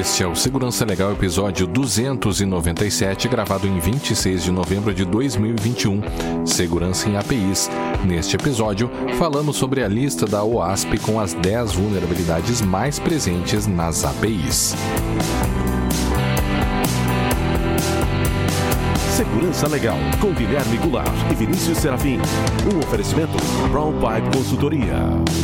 Este é o Segurança Legal, episódio 297, gravado em 26 de novembro de 2021. Segurança em APIs. Neste episódio, falamos sobre a lista da OASP com as 10 vulnerabilidades mais presentes nas APIs. Segurança Legal, com Guilherme Goulart e Vinícius Serafim. Um oferecimento Brown Pipe Consultoria.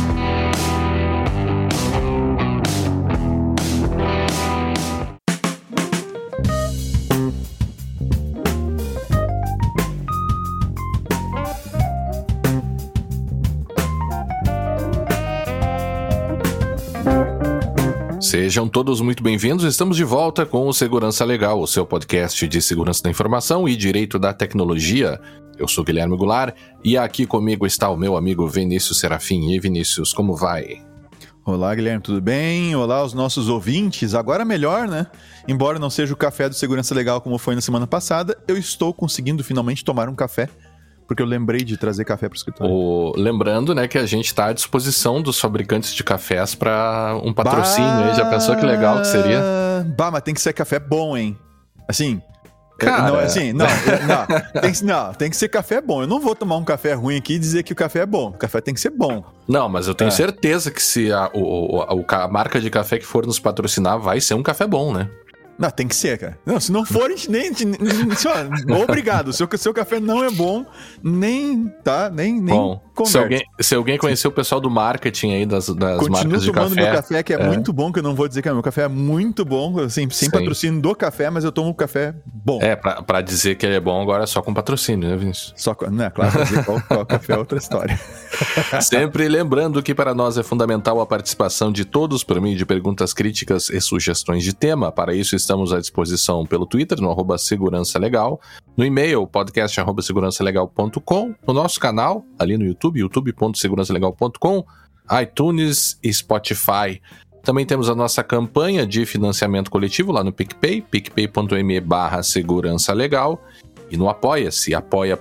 Sejam todos muito bem-vindos, estamos de volta com o Segurança Legal, o seu podcast de segurança da informação e direito da tecnologia. Eu sou Guilherme Goulart e aqui comigo está o meu amigo Vinícius Serafim. E aí, Vinícius, como vai? Olá, Guilherme, tudo bem? Olá aos nossos ouvintes. Agora melhor, né? Embora não seja o café do Segurança Legal como foi na semana passada, eu estou conseguindo finalmente tomar um café, porque eu lembrei de trazer café para o escritório. Lembrando, né, que a gente está à disposição dos fabricantes de cafés para um patrocínio aí. Já pensou que legal que seria? Mas tem que ser café bom, hein? Assim... Cara... Tem que ser café bom. Eu não vou tomar um café ruim aqui e dizer que o café é bom. O café tem que ser bom. Não, mas eu tenho certeza que se a marca de café que for nos patrocinar vai ser um café bom, né? Não, tem que ser, cara. Não, se não for, a gente nem obrigado. Se o seu café não é bom, nem bom, converte. Se alguém conhecer o pessoal do marketing aí das marcas de café... Continuo tomando meu café, que é muito bom, que eu não vou dizer que meu café é muito bom, assim, sem patrocínio do café, mas eu tomo café bom. Pra dizer que ele é bom agora é só com patrocínio, né, Vinícius? Claro, pra dizer qual café é outra história. Sempre lembrando que para nós é fundamental a participação de todos por meio de perguntas críticas e sugestões de tema. Para isso, estamos à disposição pelo Twitter, no @segurançalegal, no e-mail, podcast@segurançalegal.com, no nosso canal, ali no YouTube, youtube.segurançalegal.com, iTunes e Spotify. Também temos a nossa campanha de financiamento coletivo lá no PicPay, picpay.me/segurançalegal, e no Apoia-se,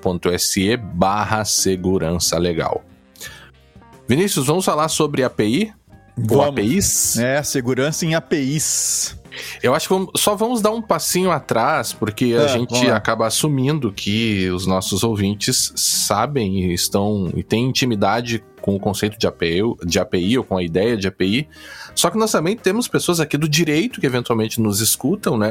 apoia.se/segurançalegal. Vinícius, vamos falar sobre API? Ou APIs? Segurança em APIs. Eu acho que só vamos dar um passinho atrás, porque a gente acaba assumindo que os nossos ouvintes sabem e têm intimidade com o conceito de API ou com a ideia de API. Só que nós também temos pessoas aqui do direito que eventualmente nos escutam, né?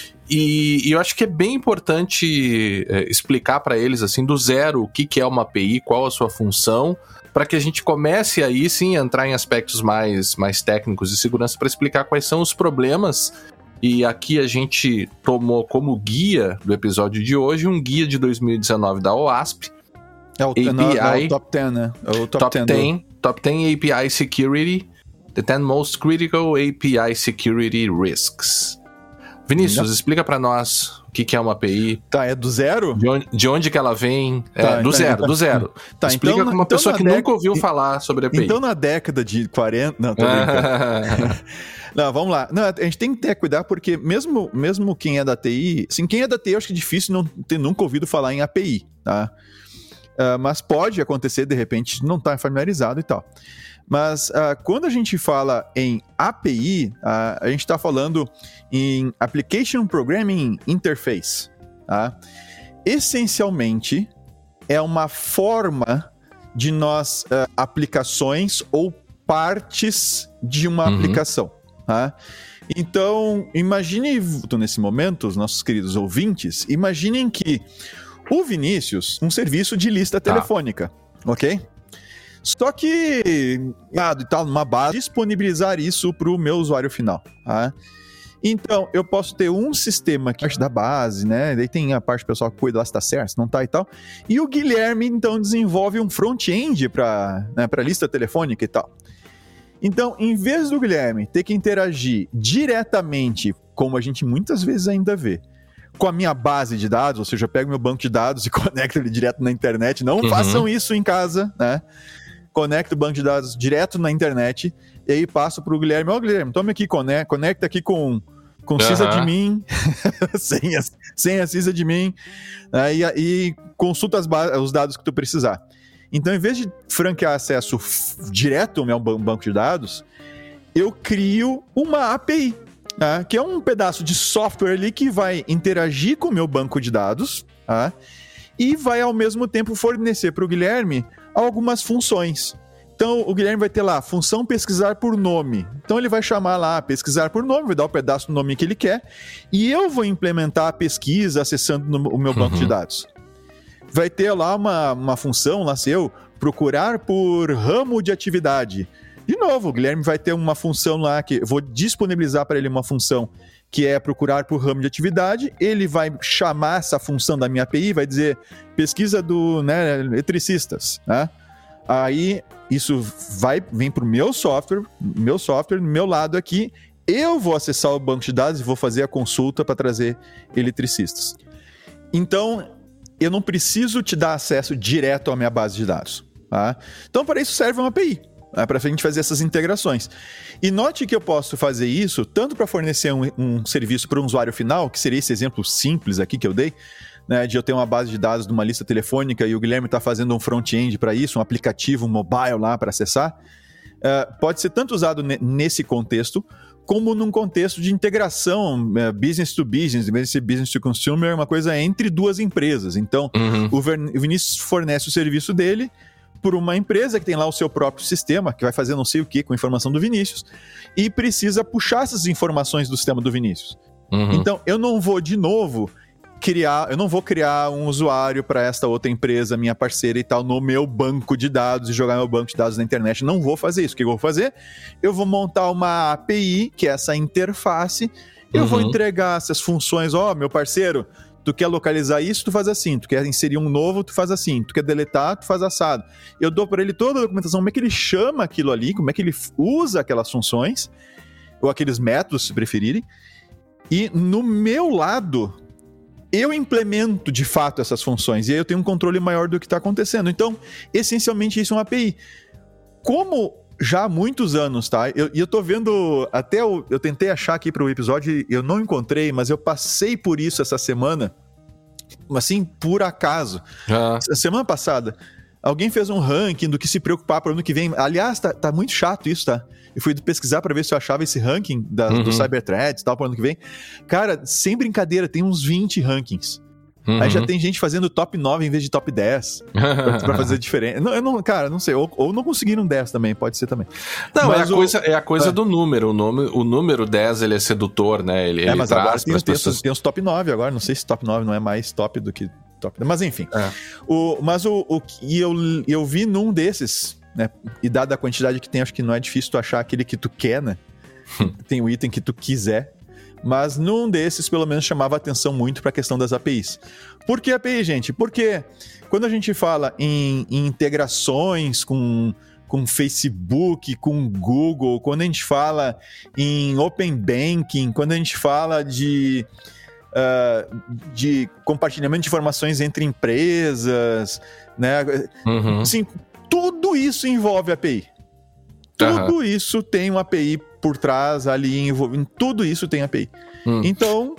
E eu acho que é bem importante explicar para eles, assim, do zero, o que é uma API, qual a sua função, para que a gente comece aí sim a entrar em aspectos mais técnicos de segurança para explicar quais são os problemas. E aqui a gente tomou como guia do episódio de hoje um guia de 2019 da OASP. O Top 10, né? O Top 10 API Security, The 10 Most Critical API Security Risks. Vinícius, explica para nós o que é uma API. É do zero? De onde que ela vem? Do zero. Explica então, como uma pessoa que nunca ouviu falar sobre API. Então, na década de 40... Não, tô brincando. Não, vamos lá. Não, a gente tem que ter cuidado, porque mesmo quem é da TI... Assim, quem é da TI, eu acho que é difícil não ter nunca ouvido falar em API, tá? Mas pode acontecer, de repente, não estar familiarizado e tal. Mas quando a gente fala em API, a gente está falando em Application Programming Interface. Tá? Essencialmente, é uma forma de nós aplicações ou partes de uma aplicação. Tá? Então, imagine, nesse momento, os nossos queridos ouvintes, imaginem que o Vinícius, um serviço de lista telefônica, ok? Só que, numa base, disponibilizar isso para o meu usuário final. Tá? Então, eu posso ter um sistema que é parte da base, né? Daí tem a parte pessoal que cuida lá se tá certo, se não tá e tal. E o Guilherme, então, desenvolve um front-end para a lista telefônica e tal. Então, em vez do Guilherme ter que interagir diretamente, como a gente muitas vezes ainda vê, com a minha base de dados, ou seja, eu pego meu banco de dados e conecto ele direto na internet. Não façam isso em casa, né? Conecto o banco de dados direto na internet e aí passo pro Guilherme. Guilherme, tome aqui, conecta aqui com sysadmin, sem a sysadmin, e consulta os dados que tu precisar. Então, em vez de franquear acesso direto ao meu banco de dados, eu crio uma API. que é um pedaço de software ali que vai interagir com o meu banco de dados, e vai ao mesmo tempo fornecer para o Guilherme algumas funções. Então o Guilherme vai ter lá função pesquisar por nome. Então ele vai chamar lá pesquisar por nome, vai dar o pedaço do nome que ele quer, e eu vou implementar a pesquisa acessando o meu banco de dados. Vai ter lá uma função lá seu, procurar por ramo de atividade. De novo, o Guilherme vai ter uma função lá que eu vou disponibilizar para ele uma função que é procurar por ramo de atividade. Ele vai chamar essa função da minha API, vai dizer pesquisa do eletricistas, né? Aí isso vem para o meu software, no meu lado aqui, eu vou acessar o banco de dados e vou fazer a consulta para trazer eletricistas. Então, eu não preciso te dar acesso direto à minha base de dados. Tá? Então, para isso serve uma API, para a gente fazer essas integrações. E note que eu posso fazer isso tanto para fornecer um serviço para um usuário final, que seria esse exemplo simples aqui que eu dei, né, de eu ter uma base de dados de uma lista telefônica e o Guilherme está fazendo um front-end para isso, um aplicativo mobile lá para acessar. Pode ser tanto usado nesse contexto, como num contexto de integração business to business, em vez de ser business to consumer, uma coisa entre duas empresas. Então, o Vinícius fornece o serviço dele por uma empresa que tem lá o seu próprio sistema, que vai fazer não sei o que com a informação do Vinícius, e precisa puxar essas informações do sistema do Vinícius. Então, eu não vou, de novo, eu não vou criar um usuário para esta outra empresa, minha parceira e tal, no meu banco de dados e jogar meu banco de dados na internet. Não vou fazer isso. O que eu vou fazer? Eu vou montar uma API, que é essa interface. Eu vou entregar essas funções. Meu parceiro, tu quer localizar isso, tu faz assim. Tu quer inserir um novo, tu faz assim. Tu quer deletar, tu faz assado. Eu dou para ele toda a documentação, como é que ele chama aquilo ali, como é que ele usa aquelas funções, ou aqueles métodos, se preferirem. E no meu lado, eu implemento de fato essas funções e aí eu tenho um controle maior do que está acontecendo. Então, essencialmente isso é uma API. Como já há muitos anos, tá? Eu tô vendo, até eu tentei achar aqui para o episódio, eu não encontrei, mas eu passei por isso essa semana, assim, por acaso. Semana passada, alguém fez um ranking do que se preocupar para o ano que vem. Aliás, tá muito chato isso, tá? Eu fui pesquisar para ver se eu achava esse ranking do Cyberthreats e tal para o ano que vem. Cara, sem brincadeira, tem uns 20 rankings. Aí já tem gente fazendo top 9 em vez de top 10 pra fazer diferença. Cara, não sei. Ou não conseguiram 10 também, pode ser também. Não, mas é a coisa do número. O número 10, ele é sedutor, né? Ele mas agora tem os top 9 agora. Não sei se top 9 não é mais top do que top. Mas enfim. Eu vi num desses, né? E dada a quantidade que tem, acho que não é difícil tu achar aquele que tu quer, né? Tem o item que tu quiser. Mas num desses, pelo menos, chamava atenção muito para a questão das APIs. Por que API, gente? Porque quando a gente fala em integrações com Facebook, com Google, quando a gente fala em Open Banking, quando a gente fala de compartilhamento de informações entre empresas, né? Assim, tudo isso envolve API. Tudo isso tem uma API por trás, ali envolvendo. Tudo isso tem API. Então,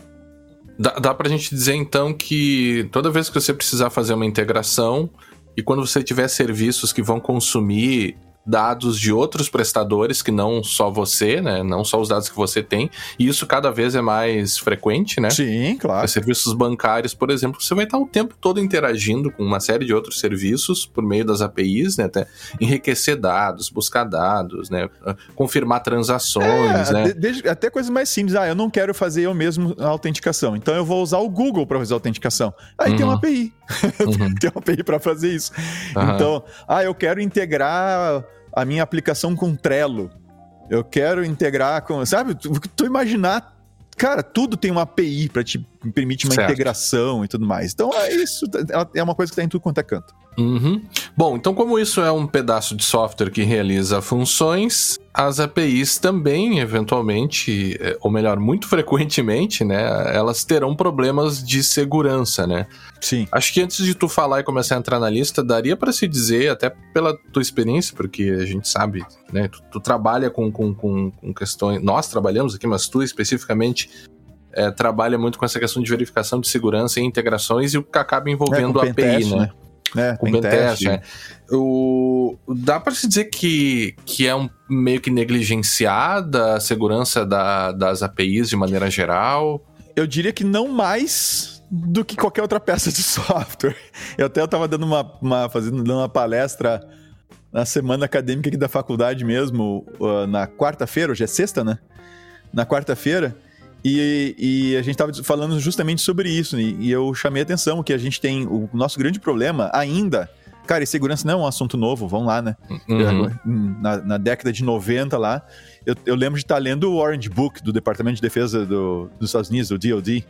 Dá pra gente dizer, então, que toda vez que você precisar fazer uma integração e quando você tiver serviços que vão consumir dados de outros prestadores que não só você, né? Não só os dados que você tem. E isso cada vez é mais frequente, né? Sim, claro. Serviços bancários, por exemplo, você vai estar o tempo todo interagindo com uma série de outros serviços por meio das APIs, né? Até enriquecer dados, buscar dados, né? Confirmar transações, né? Até coisas mais simples. Eu não quero fazer eu mesmo a autenticação. Então eu vou usar o Google para fazer a autenticação. Aí tem uma API. Tem uma API para fazer isso. Então, eu quero integrar a minha aplicação com Trello. Eu quero integrar com... Sabe? Tu imaginar... Cara, tudo tem uma API para te permitir uma integração e tudo mais. Então, isso é uma coisa que está em tudo quanto é canto. Bom, então como isso é um pedaço de software que realiza funções, as APIs também, eventualmente, ou melhor, muito frequentemente, né, elas terão problemas de segurança, né? Sim. Acho que antes de tu falar e começar a entrar na lista, daria para se dizer, até pela tua experiência, porque a gente sabe, né, tu trabalha com questões... Nós trabalhamos aqui, mas tu especificamente... trabalha muito com essa questão de verificação de segurança e integrações e o que acaba envolvendo a API, né? com pentest. Dá para se dizer que é meio que negligenciada a segurança das APIs de maneira geral? Eu diria que não mais do que qualquer outra peça de software. Eu tava dando dando uma palestra na semana acadêmica aqui da faculdade mesmo, na quarta-feira, hoje é sexta, né? Na quarta-feira, e a gente estava falando justamente sobre isso, e eu chamei a atenção que a gente tem o nosso grande problema ainda. Cara, e segurança não é um assunto novo, vamos lá, né? Na década de 90 lá, eu lembro de estar lendo o Orange Book do Departamento de Defesa dos Estados Unidos, o DoD.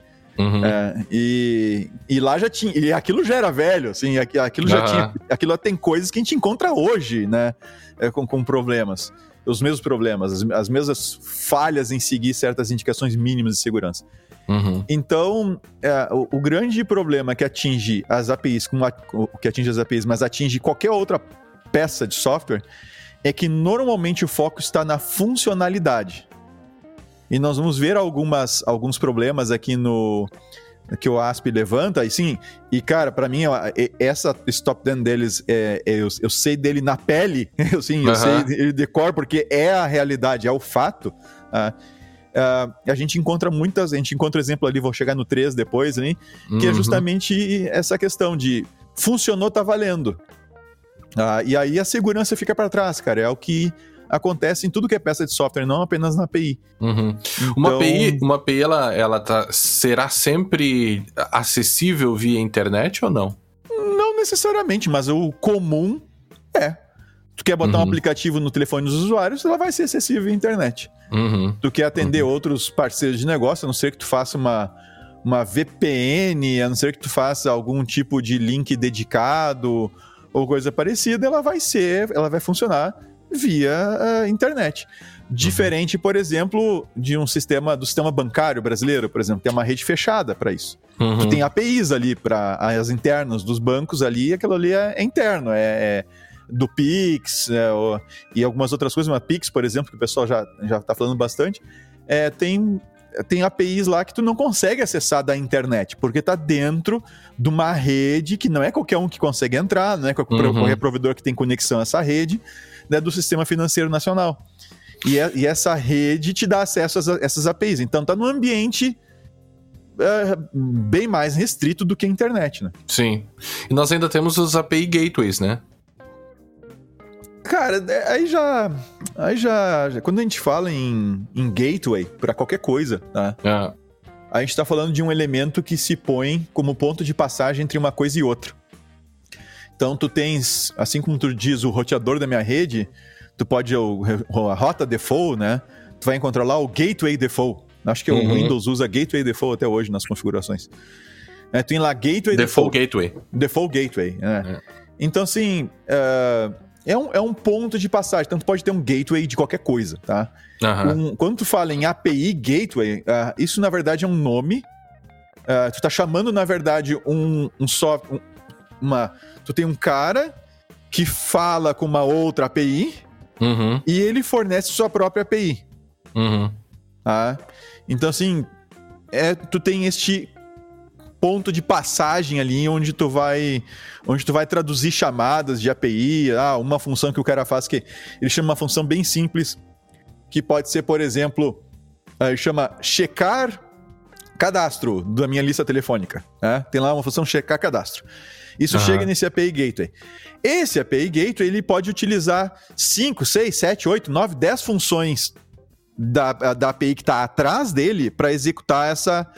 E lá já tinha, e aquilo já era velho, assim, aquilo já tinha, aquilo tem coisas que a gente encontra hoje, né, com problemas, os mesmos problemas, as mesmas falhas em seguir certas indicações mínimas de segurança. Então, o grande problema que atinge as APIs, mas atinge qualquer outra peça de software, é que normalmente o foco está na funcionalidade. E nós vamos ver alguns problemas aqui que o ASP levanta, e cara, pra mim, esse top 10 deles, eu sei dele na pele, eu sei ele de cor, porque é a realidade, é o fato. A gente encontra exemplo ali, vou chegar no 3 depois, né, que é justamente essa questão de funcionou, tá valendo. E aí a segurança fica para trás, cara, é o que acontece em tudo que é peça de software, não apenas na API. Então... Uma API ela será sempre acessível via internet ou não? Não necessariamente, mas o comum é. Tu quer botar um aplicativo no telefone dos usuários, ela vai ser acessível via internet. Tu quer atender outros parceiros de negócio, a não ser que tu faça uma VPN, a não ser que tu faça algum tipo de link dedicado ou coisa parecida, ela vai funcionar via internet. Diferente, por exemplo, do sistema bancário brasileiro, por exemplo, tem uma rede fechada para isso. Tu tem APIs ali para as internas dos bancos ali, aquilo ali é interno, é do Pix, e algumas outras coisas, mas Pix, por exemplo, que o pessoal já está falando bastante, tem APIs lá que tu não consegue acessar da internet, porque está dentro de uma rede que não é qualquer um que consegue entrar, não é qualquer provedor que tem conexão a essa rede, né, do Sistema Financeiro Nacional. E essa rede te dá acesso a essas APIs. Então tá num ambiente bem mais restrito do que a internet, né? Sim. E nós ainda temos os API Gateways, né? Cara, aí já quando a gente fala em gateway para qualquer coisa, tá? A gente tá falando de um elemento que se põe como ponto de passagem entre uma coisa e outra. Então tu tens, assim como tu diz, o roteador da minha rede, tu pode, a rota default, né? Tu vai encontrar lá o gateway default. Acho que o Windows usa gateway default até hoje nas configurações. Tu tem lá gateway default gateway. Default gateway, né? Então, assim, é um ponto de passagem. Então, tu pode ter um gateway de qualquer coisa, tá? Quando tu fala em API gateway, isso, na verdade, é um nome. Tu tá chamando, na verdade, tu tem um cara que fala com uma outra API e ele fornece sua própria API. Então, assim, tu tem este ponto de passagem ali onde tu vai traduzir chamadas de API, uma função que o cara faz, que ele chama uma função bem simples, que pode ser, por exemplo, ele chama checar cadastro da minha lista telefônica. Tem lá uma função checar cadastro. Isso chega nesse API Gateway. Esse API Gateway ele pode utilizar 5, 6, 7, 8, 9, 10 funções da API que está atrás dele para executar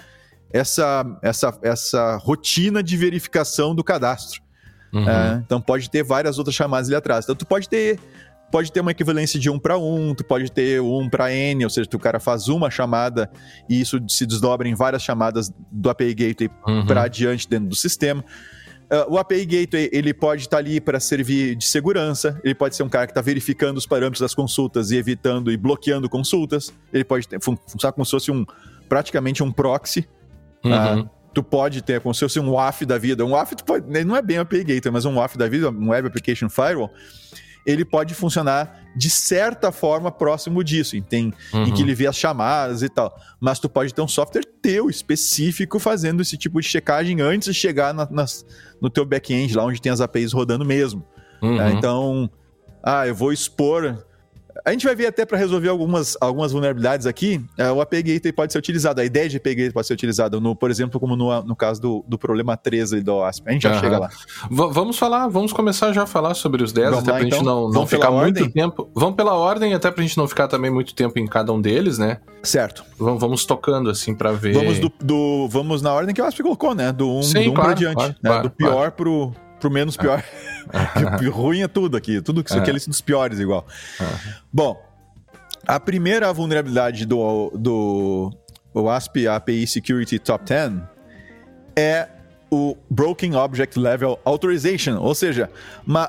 essa rotina de verificação do cadastro. Então pode ter várias outras chamadas ali atrás. Então tu pode ter uma equivalência de 1 para 1, tu pode ter 1 para N, ou seja, o cara faz uma chamada e isso se desdobra em várias chamadas do API Gateway para adiante dentro do sistema. O API Gateway ele pode estar ali para servir de segurança, ele pode ser um cara que está verificando os parâmetros das consultas e evitando e bloqueando consultas, ele pode funcionar como se fosse praticamente um proxy. Tu pode ter como se fosse um WAF da vida. Um WAF ele não é bem API Gateway, mas um WAF da vida, um Web Application Firewall, ele pode funcionar de certa forma próximo disso, em que ele vê as chamadas e tal. Mas tu pode ter um software teu específico fazendo esse tipo de checagem antes de chegar no teu back-end, lá onde tem as APIs rodando mesmo. Então, eu vou expor... A gente vai ver até para resolver algumas vulnerabilidades aqui, o API Gateway pode ser utilizado, a ideia de API Gateway pode ser utilizada, por exemplo, como no caso do problema 13 do OWASP. A gente já chega lá. Vamos começar já a falar sobre os 10, até pra gente não ficar muito tempo. Vamos pela ordem, até pra gente não ficar também muito tempo em cada um deles, né? Certo. Vamos tocando, assim, pra ver... Vamos na ordem que o OWASP colocou, né? Do 1 pra diante. Do pior pro menos pior. Ruim é tudo aqui. Tudo isso aqui é lista dos piores igual. Bom, a primeira vulnerabilidade do OWASP API Security Top 10 é o Broken Object Level Authorization, ou seja, uma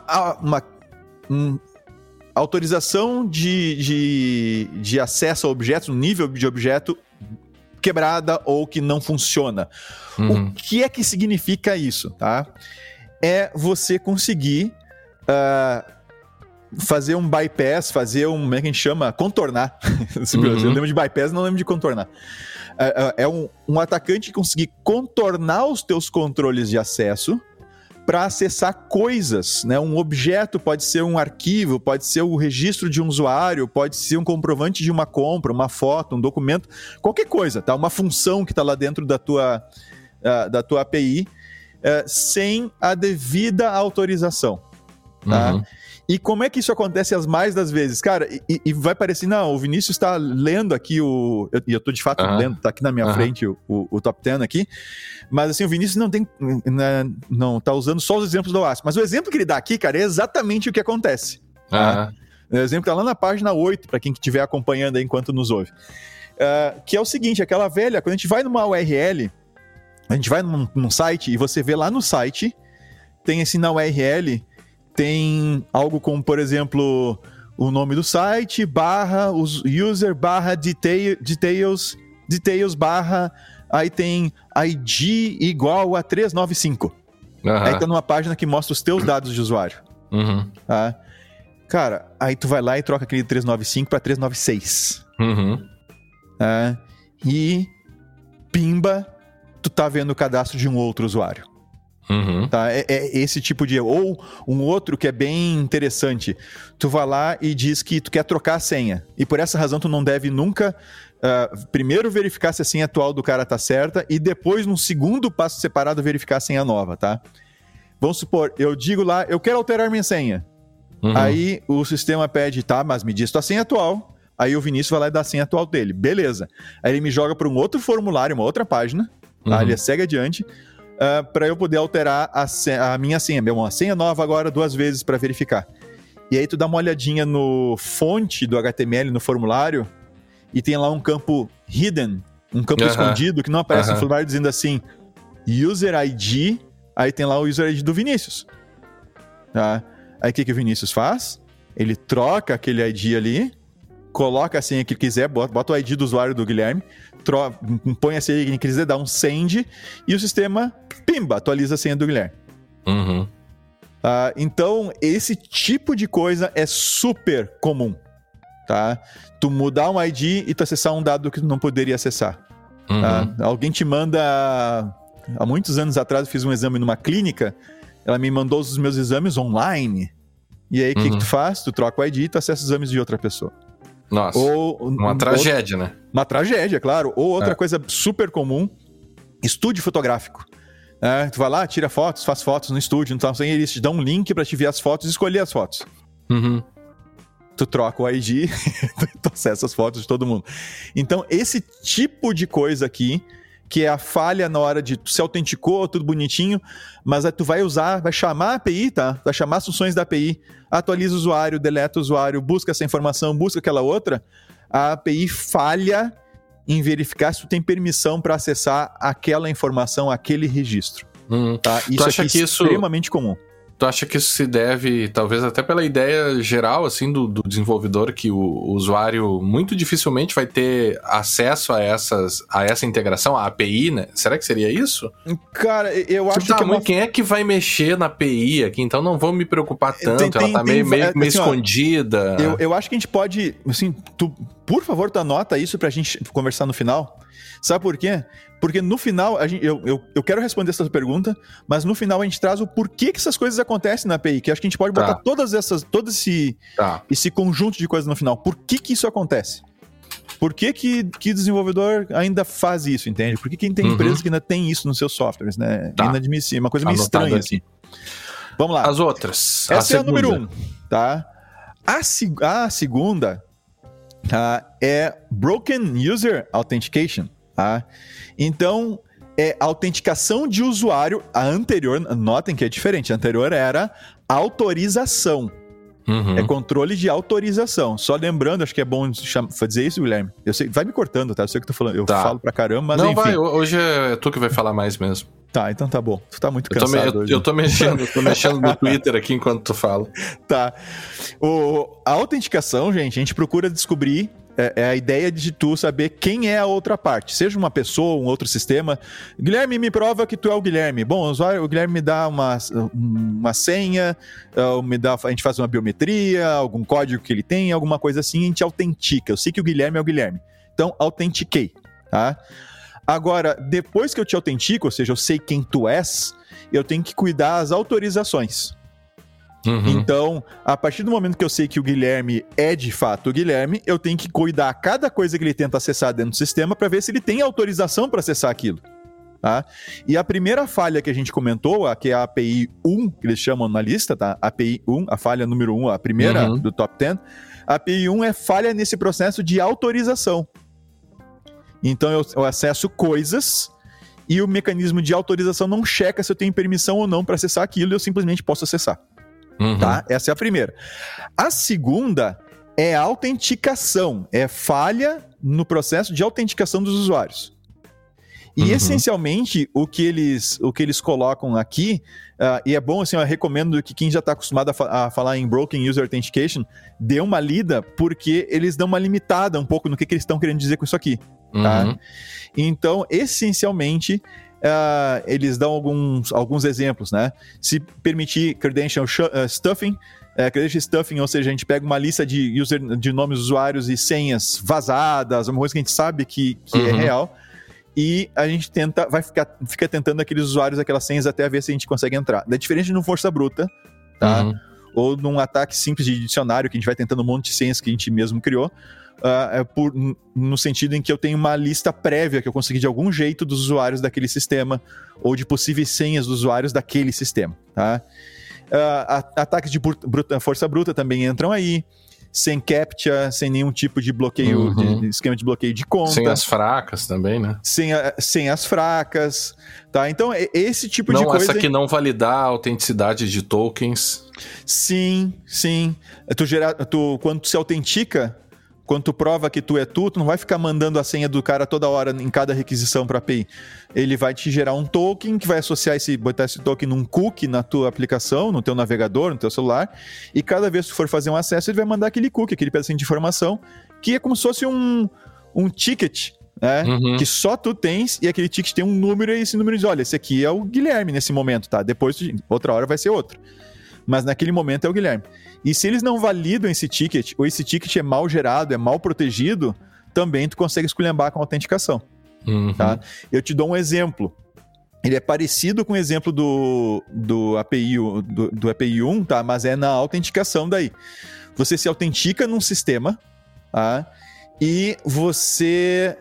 autorização de acesso a objetos, um nível de objeto quebrada ou que não funciona. O que é que significa isso, tá? É você conseguir fazer um bypass, como é que a gente chama? Contornar. Eu lembro de bypass, não lembro de contornar. É um atacante conseguir contornar os teus controles de acesso para acessar coisas, né? Um objeto pode ser um arquivo, pode ser o registro de um usuário, pode ser um comprovante de uma compra, uma foto, um documento, qualquer coisa, tá? Uma função que está lá dentro da tua API, sem a devida autorização, tá? E como é que isso acontece as mais das vezes? Cara, e vai parecer, não, o Vinícius está lendo aqui e eu tô de fato lendo, tá aqui na minha frente o Top 10 aqui, mas assim, o Vinícius não tá usando só os exemplos do OWASP, mas o exemplo que ele dá aqui, cara, é exatamente o que acontece. Tá? O exemplo tá lá na página 8, para quem estiver acompanhando aí enquanto nos ouve. Que é o seguinte, aquela velha, quando a gente vai numa URL, a gente vai num site e você vê lá no site, tem assim na URL, tem algo como, por exemplo, o nome do site, user, details, aí tem ID igual a 395. Aí tá numa página que mostra os teus dados de usuário. Tá? Cara, aí tu vai lá e troca aquele 395 para 396. Tá? E pimba, tu tá vendo o cadastro de um outro usuário. Tá? É esse tipo de... Ou um outro que é bem interessante. Tu vai lá e diz que tu quer trocar a senha. E por essa razão tu não deve nunca... primeiro verificar se a senha atual do cara tá certa e depois, num segundo passo separado, verificar a senha nova, tá? Vamos supor, eu digo lá, eu quero alterar minha senha. Aí o sistema pede, tá, mas me diz tua senha atual. Aí o Vinícius vai lá e dá a senha atual dele. Beleza. Aí ele me joga para um outro formulário, uma outra página. Tá? Ele segue adiante. Para eu poder alterar a minha senha. Uma senha nova agora 2 vezes para verificar. E aí tu dá uma olhadinha no fonte do HTML, no formulário, e tem lá um campo hidden, um campo escondido, que não aparece no formulário dizendo assim, user ID, aí tem lá o user ID do Vinícius. Tá? Aí o que o Vinícius faz? Ele troca aquele ID ali, coloca a senha que ele quiser, bota o ID do usuário do Guilherme, põe a senha que ele quiser, dá um send, e o sistema, pimba, atualiza a senha do Guilherme. Então, esse tipo de coisa é super comum. Tá? Tu mudar um ID e tu acessar um dado que tu não poderia acessar. Tá? Alguém te manda... Há muitos anos atrás eu fiz um exame numa clínica, ela me mandou os meus exames online. E aí o que tu faz? Tu troca o ID e tu acessa os exames de outra pessoa. Nossa, uma tragédia, né? Uma tragédia, claro. Ou outra coisa super comum, estúdio fotográfico. Tu vai lá, tira fotos, faz fotos no estúdio, então eles te dão um link pra te ver as fotos e escolher as fotos. Tu troca o ID, tu acessa as fotos de todo mundo. Então, esse tipo de coisa aqui, que é a falha na hora de tu se autenticou, tudo bonitinho, mas aí tu vai chamar a API, tá? Vai chamar as funções da API, atualiza o usuário, deleta o usuário, busca essa informação, busca aquela outra, a API falha em verificar se tu tem permissão para acessar aquela informação, aquele registro. Tá? Isso aqui é extremamente comum. Tu acha que isso se deve, talvez até pela ideia geral, assim, do desenvolvedor, que o usuário muito dificilmente vai ter acesso a essa integração, a API, né? Será que seria isso? Cara, eu acho que... Quem é que vai mexer na API aqui? Então não vou me preocupar tanto, ela tá meio assim, escondida. Eu acho que a gente pode, assim, por favor, tu anota isso pra gente conversar no final. Sabe por quê? Porque no final, eu quero responder essa pergunta, mas no final a gente traz o porquê que essas coisas acontecem na API, que acho que a gente pode botar todo esse conjunto de coisas no final. Por que isso acontece? Por que desenvolvedor ainda faz isso, entende? Por que tem empresas que ainda tem isso nos seus softwares, né? Inadmissível, uma coisa meio estranha assim. Vamos lá. As outras. Essa é a número 1, tá? A segunda, tá, é Broken User Authentication. Tá? Então, é autenticação de usuário. A anterior, notem que é diferente. A anterior era autorização. É controle de autorização. Só lembrando, acho que é bom dizer isso, Guilherme. Eu sei, vai me cortando, tá? Eu sei que eu falo pra caramba, mas enfim. Vai, hoje é tu que vai falar mais mesmo. Tá, então tá bom. Tu tá muito cansado hoje. Eu tô mexendo no Twitter aqui enquanto tu fala. Tá. A autenticação, gente, a gente procura descobrir. É a ideia de tu saber quem é a outra parte. Seja uma pessoa, um outro sistema. Guilherme, me prova que tu é o Guilherme. Bom, o Guilherme me dá uma senha, a gente faz uma biometria, algum código que ele tem, alguma coisa assim, a gente autentica. Eu sei que o Guilherme é o Guilherme. Então, autentiquei. Tá? Agora, depois que eu te autentico, ou seja, eu sei quem tu és, eu tenho que cuidar das autorizações. Então, a partir do momento que eu sei que o Guilherme é de fato o Guilherme, eu tenho que cuidar cada coisa que ele tenta acessar dentro do sistema para ver se ele tem autorização para acessar aquilo. Tá? E a primeira falha que a gente comentou, que é a API 1, que eles chamam na lista, tá? API 1, a falha número 1, a primeira do top 10. A API 1 é falha nesse processo de autorização. Então, eu acesso coisas e o mecanismo de autorização não checa se eu tenho permissão ou não para acessar aquilo e eu simplesmente posso acessar. Tá? Essa é a primeira. A segunda é a autenticação. É falha no processo de autenticação dos usuários. E essencialmente o que eles colocam aqui, e é bom assim, eu recomendo que quem já está acostumado a falar em Broken User Authentication dê uma lida, porque eles dão uma limitada um pouco no que eles estão querendo dizer com isso aqui. Tá? Então, essencialmente, eles dão alguns exemplos, né? Se permitir credential stuffing, credential stuffing, ou seja, a gente pega uma lista de nomes de usuários e senhas vazadas, uma coisa que a gente sabe que é real, e a gente fica tentando aqueles usuários, aquelas senhas, até ver se a gente consegue entrar. É diferente no força bruta, tá? Ou num ataque simples de dicionário, que a gente vai tentando um monte de senhas que a gente mesmo criou, no sentido em que eu tenho uma lista prévia que eu consegui de algum jeito dos usuários daquele sistema, ou de possíveis senhas dos usuários daquele sistema. Tá? Ataques de força bruta também entram aí, sem captcha, sem nenhum tipo de bloqueio, de esquema de bloqueio de conta. Sem as fracas também, né? Sem as fracas, tá? Então, esse tipo de coisa... Essa que não validar a autenticidade de tokens. Sim. Quando tu se autentica, quando tu prova que tu é tu não vai ficar mandando a senha do cara toda hora em cada requisição para API. Ele vai te gerar um token que vai botar esse token num cookie na tua aplicação, no teu navegador, no teu celular, e cada vez que tu for fazer um acesso, ele vai mandar aquele cookie, aquele pedacinho de informação, que é como se fosse um ticket, né? Que só tu tens, e aquele ticket tem um número, e esse número diz, olha, esse aqui é o Guilherme nesse momento, tá? Depois, outra hora vai ser outro. Mas naquele momento é o Guilherme. E se eles não validam esse ticket, ou esse ticket é mal gerado, é mal protegido, também tu consegue esculhambar com a autenticação. Tá? Eu te dou um exemplo. Ele é parecido com o exemplo do API 1, tá? Mas é na autenticação daí. Você se autentica num sistema, tá? E para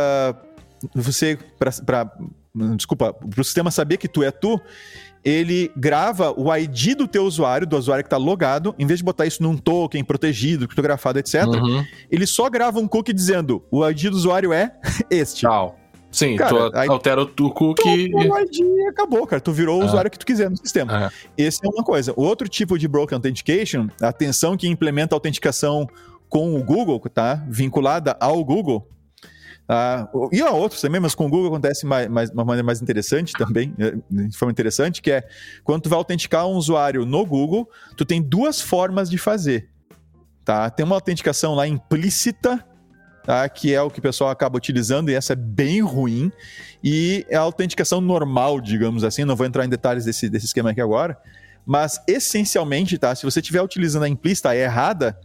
o sistema saber que tu é tu, ele grava o ID do teu usuário, do usuário que está logado, em vez de botar isso num token protegido, criptografado, etc. Ele só grava um cookie dizendo, o ID do usuário é este. Tchau. Sim, cara, tu altera o cookie... O ID e acabou, cara. Tu virou o usuário que tu quiser no sistema. Esse é uma coisa. Outro tipo de Broken Authentication, atenção que implementa a autenticação com o Google, tá? Vinculada ao Google, E há outros também, mas com o Google acontece de uma maneira mais interessante também, de forma interessante, que é quando tu vai autenticar um usuário no Google, tu tem 2 formas de fazer. Tá? Tem uma autenticação lá implícita, tá? Que é o que o pessoal acaba utilizando, e essa é bem ruim, e é a autenticação normal, digamos assim, não vou entrar em detalhes desse esquema aqui agora, mas essencialmente, tá? Se você estiver utilizando a implícita errada,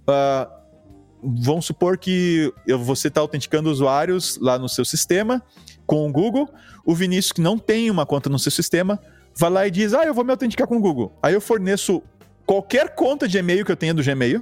vamos supor que você está autenticando usuários lá no seu sistema com o Google, o Vinícius, que não tem uma conta no seu sistema, vai lá e diz, eu vou me autenticar com o Google. Aí eu forneço qualquer conta de e-mail que eu tenha do Gmail,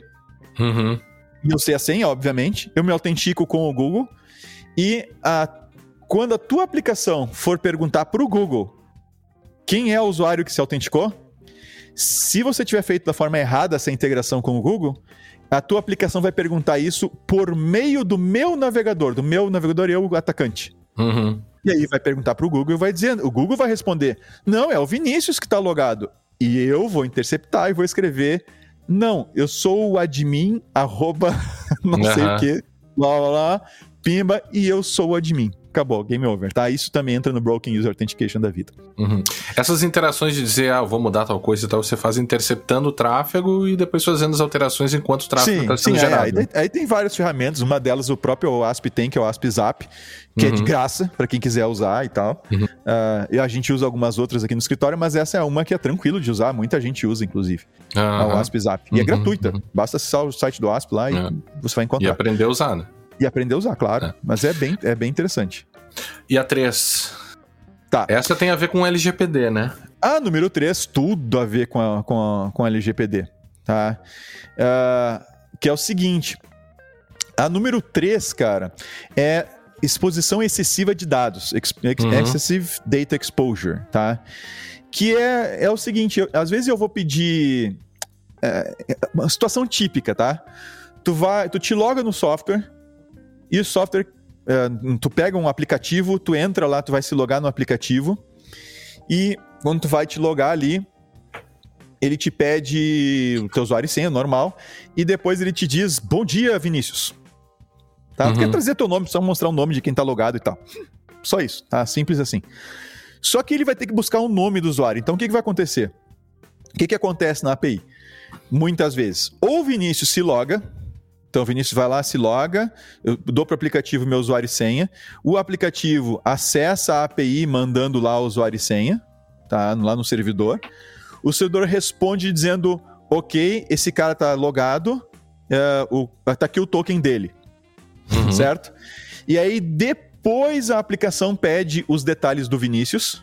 e eu sei a senha, obviamente, eu me autentico com o Google, e quando a tua aplicação for perguntar para o Google quem é o usuário que se autenticou, se você tiver feito da forma errada essa integração com o Google, a tua aplicação vai perguntar isso por meio do meu navegador e o atacante. E aí vai perguntar para o Google e vai dizer, o Google vai responder, não, é o Vinícius que está logado. E eu vou interceptar e vou escrever, não, eu sou o admin, não sei o que, pimba, e eu sou o admin. Acabou, game over, tá? Isso também entra no Broken User Authentication da vida. Essas interações de dizer, eu vou mudar tal coisa e tal, você faz interceptando o tráfego e depois fazendo as alterações enquanto o tráfego está sendo gerado. Aí tem várias ferramentas, uma delas o próprio OWASP tem, que é o OWASP Zap, que é de graça, para quem quiser usar e tal. E a gente usa algumas outras aqui no escritório, mas essa é uma que é tranquilo de usar, muita gente usa, inclusive, a OWASP Zap. E é gratuita, basta acessar o site do OWASP lá e você vai encontrar. E aprender a usar, né? E aprender a usar, claro. Mas é bem interessante. E a 3? Tá. Essa tem a ver com LGPD, né? A número 3, tudo a ver com a LGPD. Tá? Que é o seguinte. A número 3, cara, é exposição excessiva de dados. Excessive Data Exposure. Tá? Que é o seguinte. Às vezes eu vou pedir... uma situação típica, tá? Tu te loga no software e o software... tu pega um aplicativo, tu entra lá, tu vai se logar no aplicativo e quando tu vai te logar ali, ele te pede o teu usuário e senha, normal, e depois ele te diz, bom dia, Vinícius. Tá? Tu quer trazer teu nome, só mostrar o nome de quem tá logado e tal. Só isso, tá? Simples assim. Só que ele vai ter que buscar o nome do usuário. Então o que vai acontecer? O que acontece na API? Muitas vezes, ou o Vinícius se loga. Então o Vinícius vai lá, se loga, eu dou para o aplicativo meu usuário e senha, o aplicativo acessa a API mandando lá o usuário e senha, tá? Lá no servidor, o servidor responde dizendo, ok, esse cara está logado, tá aqui o token dele, certo? E aí depois a aplicação pede os detalhes do Vinícius,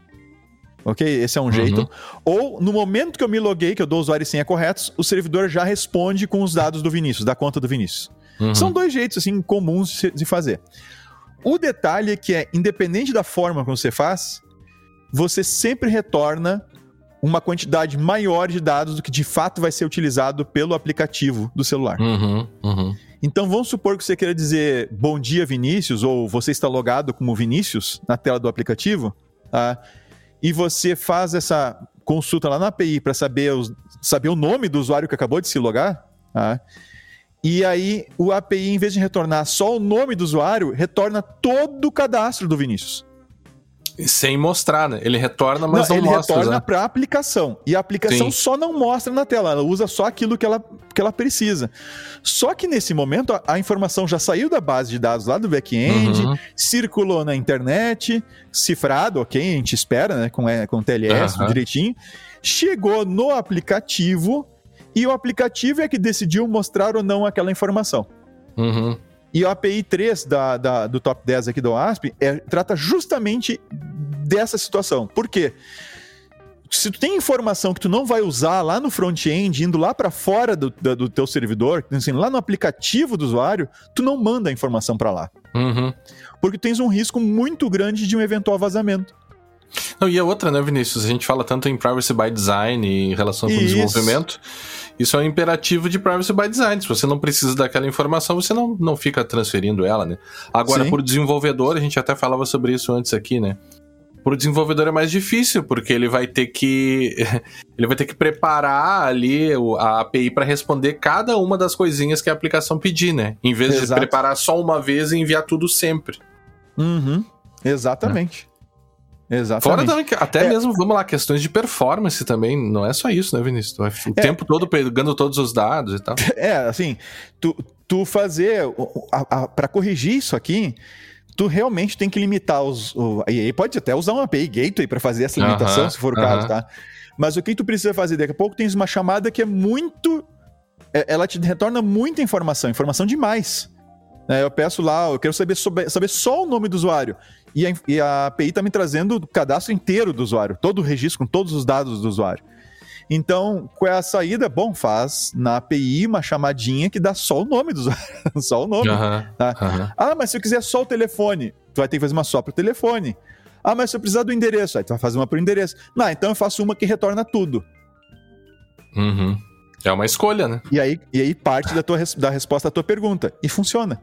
ok? Esse é um jeito. Ou, no momento que eu me loguei, que eu dou usuário e senha corretos, o servidor já responde com os dados do Vinícius, da conta do Vinícius. São 2 jeitos, assim, comuns de fazer. O detalhe é que independente da forma como você faz, você sempre retorna uma quantidade maior de dados do que de fato vai ser utilizado pelo aplicativo do celular. Então, vamos supor que você queira dizer bom dia, Vinícius, ou você está logado como Vinícius na tela do aplicativo, tá? E você faz essa consulta lá na API para saber o nome do usuário que acabou de se logar, tá? E aí o API, em vez de retornar só o nome do usuário, retorna todo o cadastro do Vinícius. Sem mostrar, né? Ele retorna, mas não mostra. Ele retorna para a aplicação. E a aplicação só não mostra na tela. Ela usa só aquilo que ela precisa. Só que nesse momento, a informação já saiu da base de dados lá do back-end, circulou na internet, cifrado, ok, a gente espera, né? Com TLS, direitinho. Chegou no aplicativo e o aplicativo é que decidiu mostrar ou não aquela informação. E a API 3 do top 10 aqui do OWASP trata justamente dessa situação. Por quê? Se tu tem informação que tu não vai usar lá no front-end, indo lá para fora do teu servidor, assim, lá no aplicativo do usuário, tu não manda a informação para lá. Porque tu tens um risco muito grande de um eventual vazamento. Não, e a outra, né, Vinícius? A gente fala tanto em Privacy by Design e em relação com o desenvolvimento. Isso é um imperativo de Privacy by Design. Se você não precisa daquela informação, você não fica transferindo ela, né? Agora, por desenvolvedor, a gente até falava sobre isso antes aqui, né? pro desenvolvedor é mais difícil, porque ele vai ter que preparar ali a API para responder cada uma das coisinhas que a aplicação pedir, né? Em vez de preparar só uma vez e enviar tudo sempre. Exatamente. Fora também, até mesmo, vamos lá, questões de performance também, não é só isso, né, Vinícius? O tempo todo pegando todos os dados e tal. Assim, tu fazer, para corrigir isso aqui, tu realmente tem que limitar e aí pode até usar uma API Gateway para fazer essa limitação, se for o caso, tá? Mas o que tu precisa fazer? Daqui a pouco tens uma chamada que é muito... ela te retorna muita informação demais. Eu peço lá, eu quero saber só o nome do usuário. E a API está me trazendo o cadastro inteiro do usuário, todo o registro com todos os dados do usuário. Então, qual é a saída? Bom, faz na API uma chamadinha que dá só o nome do usuário, só o nome. Tá? Ah, mas se eu quiser só o telefone, tu vai ter que fazer uma só para o telefone. Ah, mas se eu precisar do endereço, aí tu vai fazer uma para o endereço. Não, então eu faço uma que retorna tudo. É uma escolha, né? E aí parte da resposta à tua pergunta. E funciona.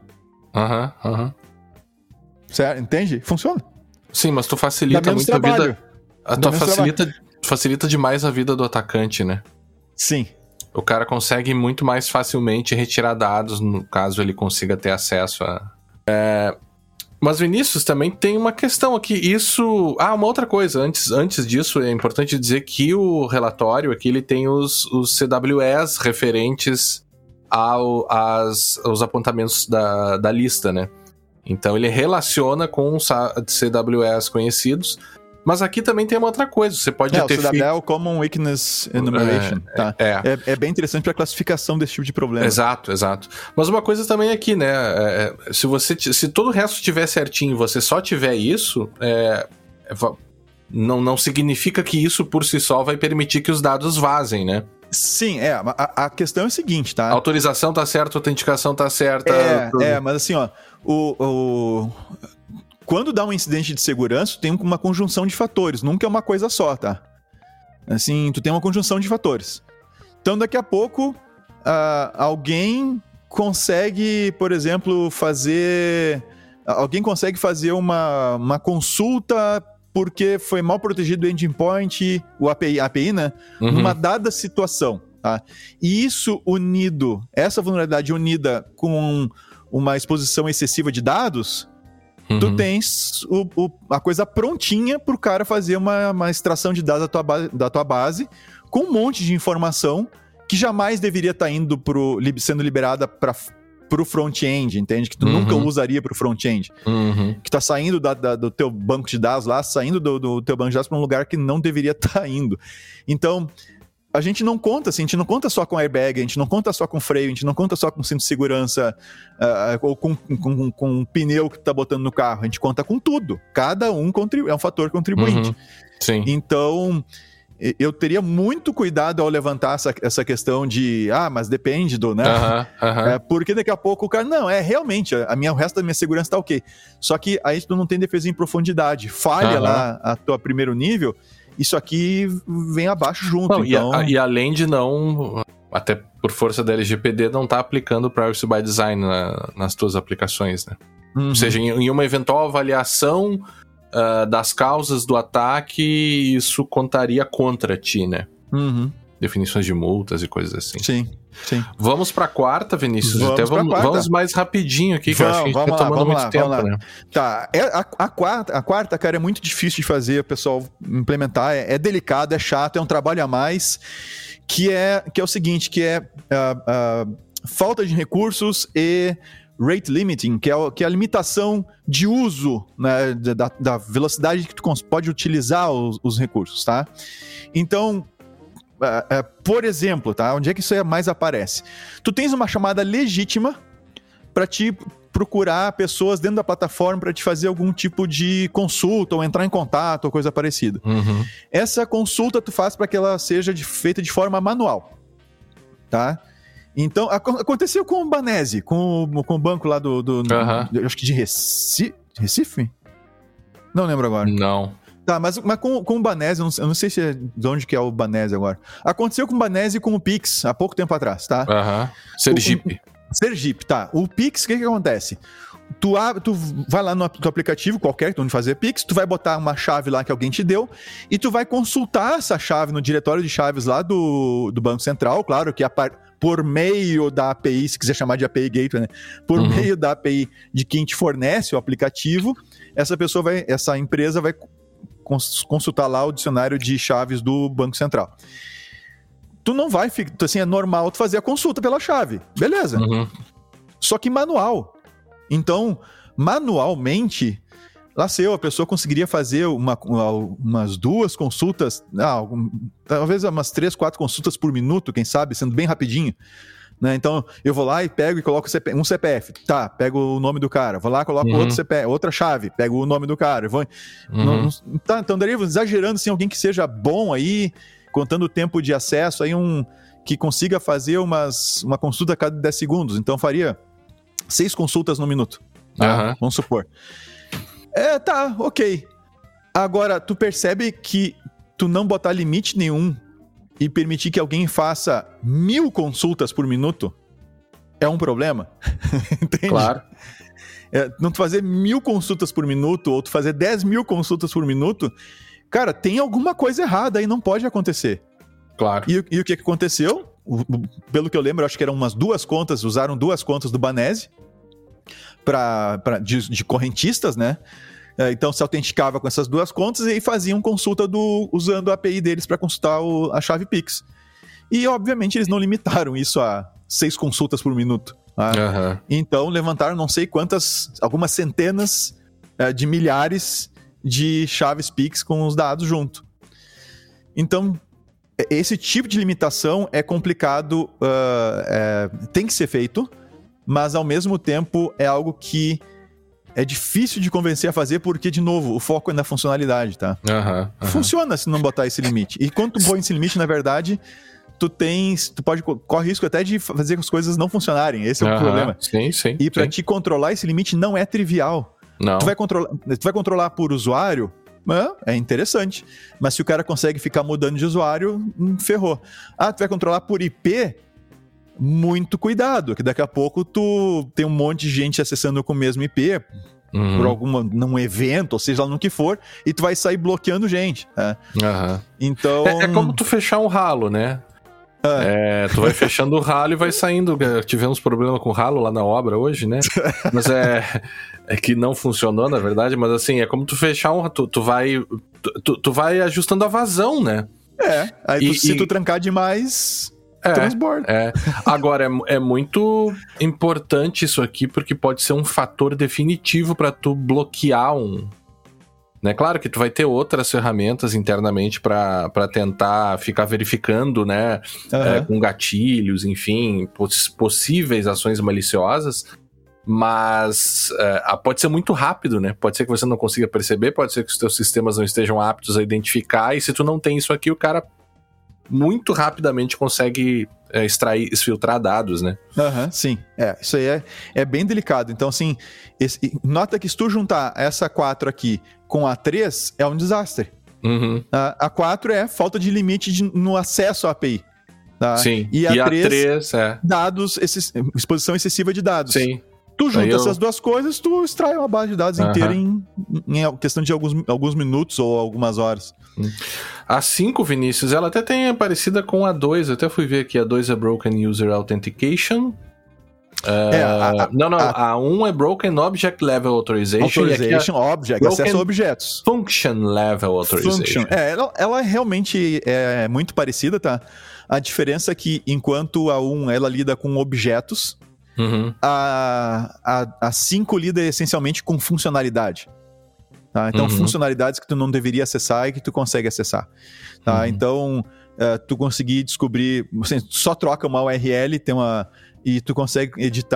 Certo? Entende? Funciona. Sim, mas tu facilita muito a vida. Tu facilita demais a vida do atacante, né? Sim. O cara consegue muito mais facilmente retirar dados, no caso ele consiga ter acesso a... Mas, Vinícius, também tem uma questão aqui. Isso... uma outra coisa. Antes disso, é importante dizer que o relatório aqui, ele tem os CWEs referentes aos apontamentos da lista, né? Então, ele relaciona com os CWEs conhecidos. Mas aqui também tem uma outra coisa. Você pode ter... O CWE é o Common Weakness Enumeration. É bem interessante para a classificação desse tipo de problema. Exato. Mas uma coisa também aqui, né? Se todo o resto estiver certinho e você só tiver isso, não significa que isso por si só vai permitir que os dados vazem, né? Sim, a questão é a seguinte, tá? A autorização tá certa, a autenticação tá certa. Mas assim, ó, quando dá um incidente de segurança, tem uma conjunção de fatores, nunca é uma coisa só, tá? Assim, tu tem uma conjunção de fatores. Então, daqui a pouco, alguém consegue, por exemplo, fazer uma consulta porque foi mal protegido o endpoint, o API, né? Numa dada situação, tá? E essa vulnerabilidade unida com uma exposição excessiva de dados, tu tens a coisa prontinha pro cara fazer uma extração de dados da tua base com um monte de informação que jamais deveria estar sendo liberada pro front-end, entende? Que tu nunca usaria pro front-end. Que tá saindo do teu banco de dados lá, saindo do teu banco de dados para um lugar que não deveria estar indo. Então, a gente não conta só com airbag, a gente não conta só com freio, a gente não conta só com cinto de segurança ou com um pneu que tu tá botando no carro, a gente conta com tudo. Cada um é um fator contribuinte. Sim. Então, eu teria muito cuidado ao levantar essa questão de, mas depende do, né? Porque daqui a pouco o cara, realmente, o resto da minha segurança tá ok. Só que aí tu não tem defesa em profundidade. Falha lá a tua primeiro nível, isso aqui vem abaixo junto. E além de não, até por força da LGPD, não tá aplicando Privacy by Design nas tuas aplicações, né? Ou seja, em uma eventual avaliação das causas do ataque, isso contaria contra ti, né? Definições de multas e coisas assim. Sim. Vamos pra quarta, Vinícius? Vamos mais rapidinho aqui, que eu acho que a gente tá tomando muito tempo, né? Tá, a quarta, cara, é muito difícil de fazer o pessoal implementar, é delicado, é chato, é um trabalho a mais, que é o seguinte, que é falta de recursos e rate limiting, que é a limitação de uso, né, da velocidade que tu pode utilizar os recursos, tá? Então, por exemplo, tá? Onde é que isso mais aparece? Tu tens uma chamada legítima para te procurar pessoas dentro da plataforma para te fazer algum tipo de consulta ou entrar em contato ou coisa parecida. Essa consulta tu faz para que ela seja feita de forma manual, tá? Então, aconteceu com o Banese, com o banco lá acho que de Recife? Não lembro agora. Não. Tá, mas com o Banese, eu não sei se é de onde que é o Banese agora. Aconteceu com o Banese e com o Pix, há pouco tempo atrás, tá? Sergipe. Sergipe, tá. O Pix, o que acontece? Tu vai lá no teu aplicativo qualquer, onde fazer Pix, tu vai botar uma chave lá que alguém te deu e tu vai consultar essa chave no diretório de chaves lá do Banco Central, claro que por meio da API, se quiser chamar de API Gateway, né? Por meio da API de quem te fornece o aplicativo, essa empresa vai consultar lá o dicionário de chaves do Banco Central. Tu não vai, assim, é normal tu fazer a consulta pela chave, beleza. Só que manual. Então, manualmente, a pessoa conseguiria fazer umas 2 consultas, talvez umas 3, 4 consultas por minuto, quem sabe, sendo bem rapidinho. Né? Então, eu vou lá e pego e coloco um CPF. Tá, pego o nome do cara. Vou lá e coloco outro CPF, outra chave. Pego o nome do cara. Então, daria exagerando, assim, alguém que seja bom aí, contando o tempo de acesso, aí que consiga fazer uma consulta a cada 10 segundos. Então, faria 6 consultas no minuto. Vamos supor. Tá, ok. Agora, tu percebe que tu não botar limite nenhum e permitir que alguém faça 1000 consultas por minuto é um problema. Entende? Claro. Não tu fazer 1000 consultas por minuto ou tu fazer 10.000 consultas por minuto, cara, tem alguma coisa errada aí, não pode acontecer. Claro. E o que aconteceu? Pelo que eu lembro, acho que eram usaram 2 contas do Banese de correntistas, né? Então se autenticava com essas 2 contas e aí faziam consulta usando a API deles para consultar a chave Pix. E obviamente eles não limitaram isso a 6 consultas por minuto. Tá? Então levantaram não sei algumas centenas de milhares de chaves Pix com os dados junto. Então, esse tipo de limitação é complicado, tem que ser feito, mas ao mesmo tempo é algo que é difícil de convencer a fazer porque, de novo, o foco é na funcionalidade, tá? Funciona se não botar esse limite. E quando tu põe esse limite, na verdade, corre risco até de fazer as coisas não funcionarem. Esse é o problema. Sim. E para te controlar esse limite não é trivial. Não. Tu vai controlar por usuário, é interessante. Mas se o cara consegue ficar mudando de usuário, ferrou. Tu vai controlar por IP? Muito cuidado, que daqui a pouco tu tem um monte de gente acessando com o mesmo IP por num evento, ou seja lá no que for, e tu vai sair bloqueando gente. Então... É como tu fechar um ralo, né? Tu vai fechando o ralo e vai saindo. Tivemos problema com o ralo lá na obra hoje, né? Mas é que não funcionou, na verdade. Mas assim, é como tu fechar um... Tu vai ajustando a vazão, né? Aí se tu trancar demais... transborda. Agora, é muito importante isso aqui, porque pode ser um fator definitivo para tu bloquear né? Claro que tu vai ter outras ferramentas internamente para tentar ficar verificando, né? Com gatilhos, enfim, possíveis ações maliciosas, mas pode ser muito rápido, né? Pode ser que você não consiga perceber, pode ser que os teus sistemas não estejam aptos a identificar, e se tu não tem isso aqui, o cara muito rapidamente consegue filtrar dados, né? Sim. Isso aí é bem delicado. Então, assim, nota que se tu juntar essa 4 aqui com a 3, é um desastre. A 4 é falta de limite no acesso à API. Tá? Sim. E a 3 dados, exposição excessiva de dados. Sim. Tu junta essas 2 coisas, tu extrai uma base de dados inteira em questão de alguns minutos ou algumas horas. A 5, Vinícius, ela até tem parecida com a 2. Eu até fui ver aqui, a 2 é Broken User Authentication. A 1 é Broken Object Level Authorization. Acesso a objetos. Function Level Authorization. Ela realmente é muito parecida, tá? A diferença é que enquanto a 1 ela lida com objetos, a 5 lida essencialmente com funcionalidade. Tá? Então, funcionalidades que tu não deveria acessar e que tu consegue acessar. Tá? Então, tu conseguir descobrir... Assim, tu só troca uma URL e tu consegue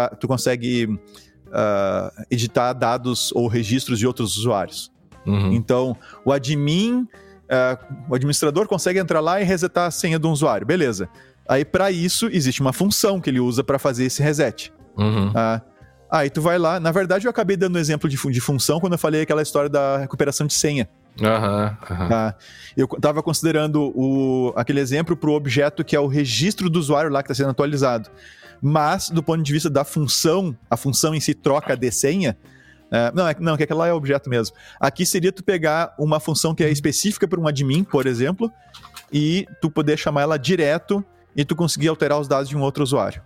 editar dados ou registros de outros usuários. Então, o administrador consegue entrar lá e resetar a senha de um usuário. Beleza. Aí, para isso, existe uma função que ele usa para fazer esse reset. Aí tu vai lá... Na verdade, eu acabei dando um exemplo de função quando eu falei aquela história da recuperação de senha. Eu estava considerando aquele exemplo para o objeto que é o registro do usuário lá que está sendo atualizado. Mas, do ponto de vista da função, a função em si troca de senha, não, que aquela lá é objeto mesmo. Aqui seria tu pegar uma função que é específica para um admin, por exemplo, e tu poder chamar ela direto e tu conseguir alterar os dados de um outro usuário.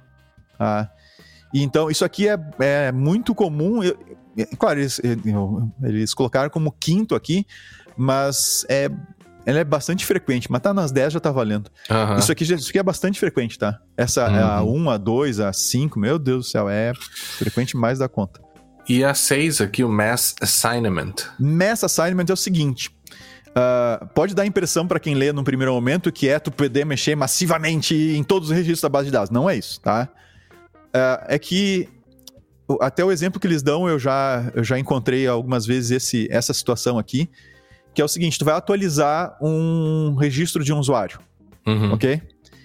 E então, isso aqui é muito comum. Claro, eles colocaram como quinto aqui, mas ela é bastante frequente, mas tá nas 10 já tá valendo. Isso aqui é bastante frequente, tá? Essa a 1, a 2, a 5, meu Deus do céu, é frequente mais da conta. E a 6 aqui, o Mass Assignment. Mass Assignment é o seguinte, pode dar a impressão para quem lê num primeiro momento que tu poder mexer massivamente em todos os registros da base de dados. Não é isso, tá? É que até o exemplo que eles dão, eu já encontrei algumas vezes essa situação aqui, que é o seguinte, tu vai atualizar um registro de um usuário, ok?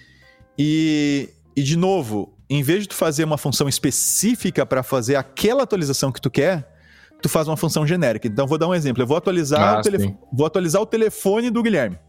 E de novo, em vez de tu fazer uma função específica para fazer aquela atualização que tu quer, tu faz uma função genérica. Então, vou dar um exemplo. Eu vou atualizar, vou atualizar o telefone do Guilherme.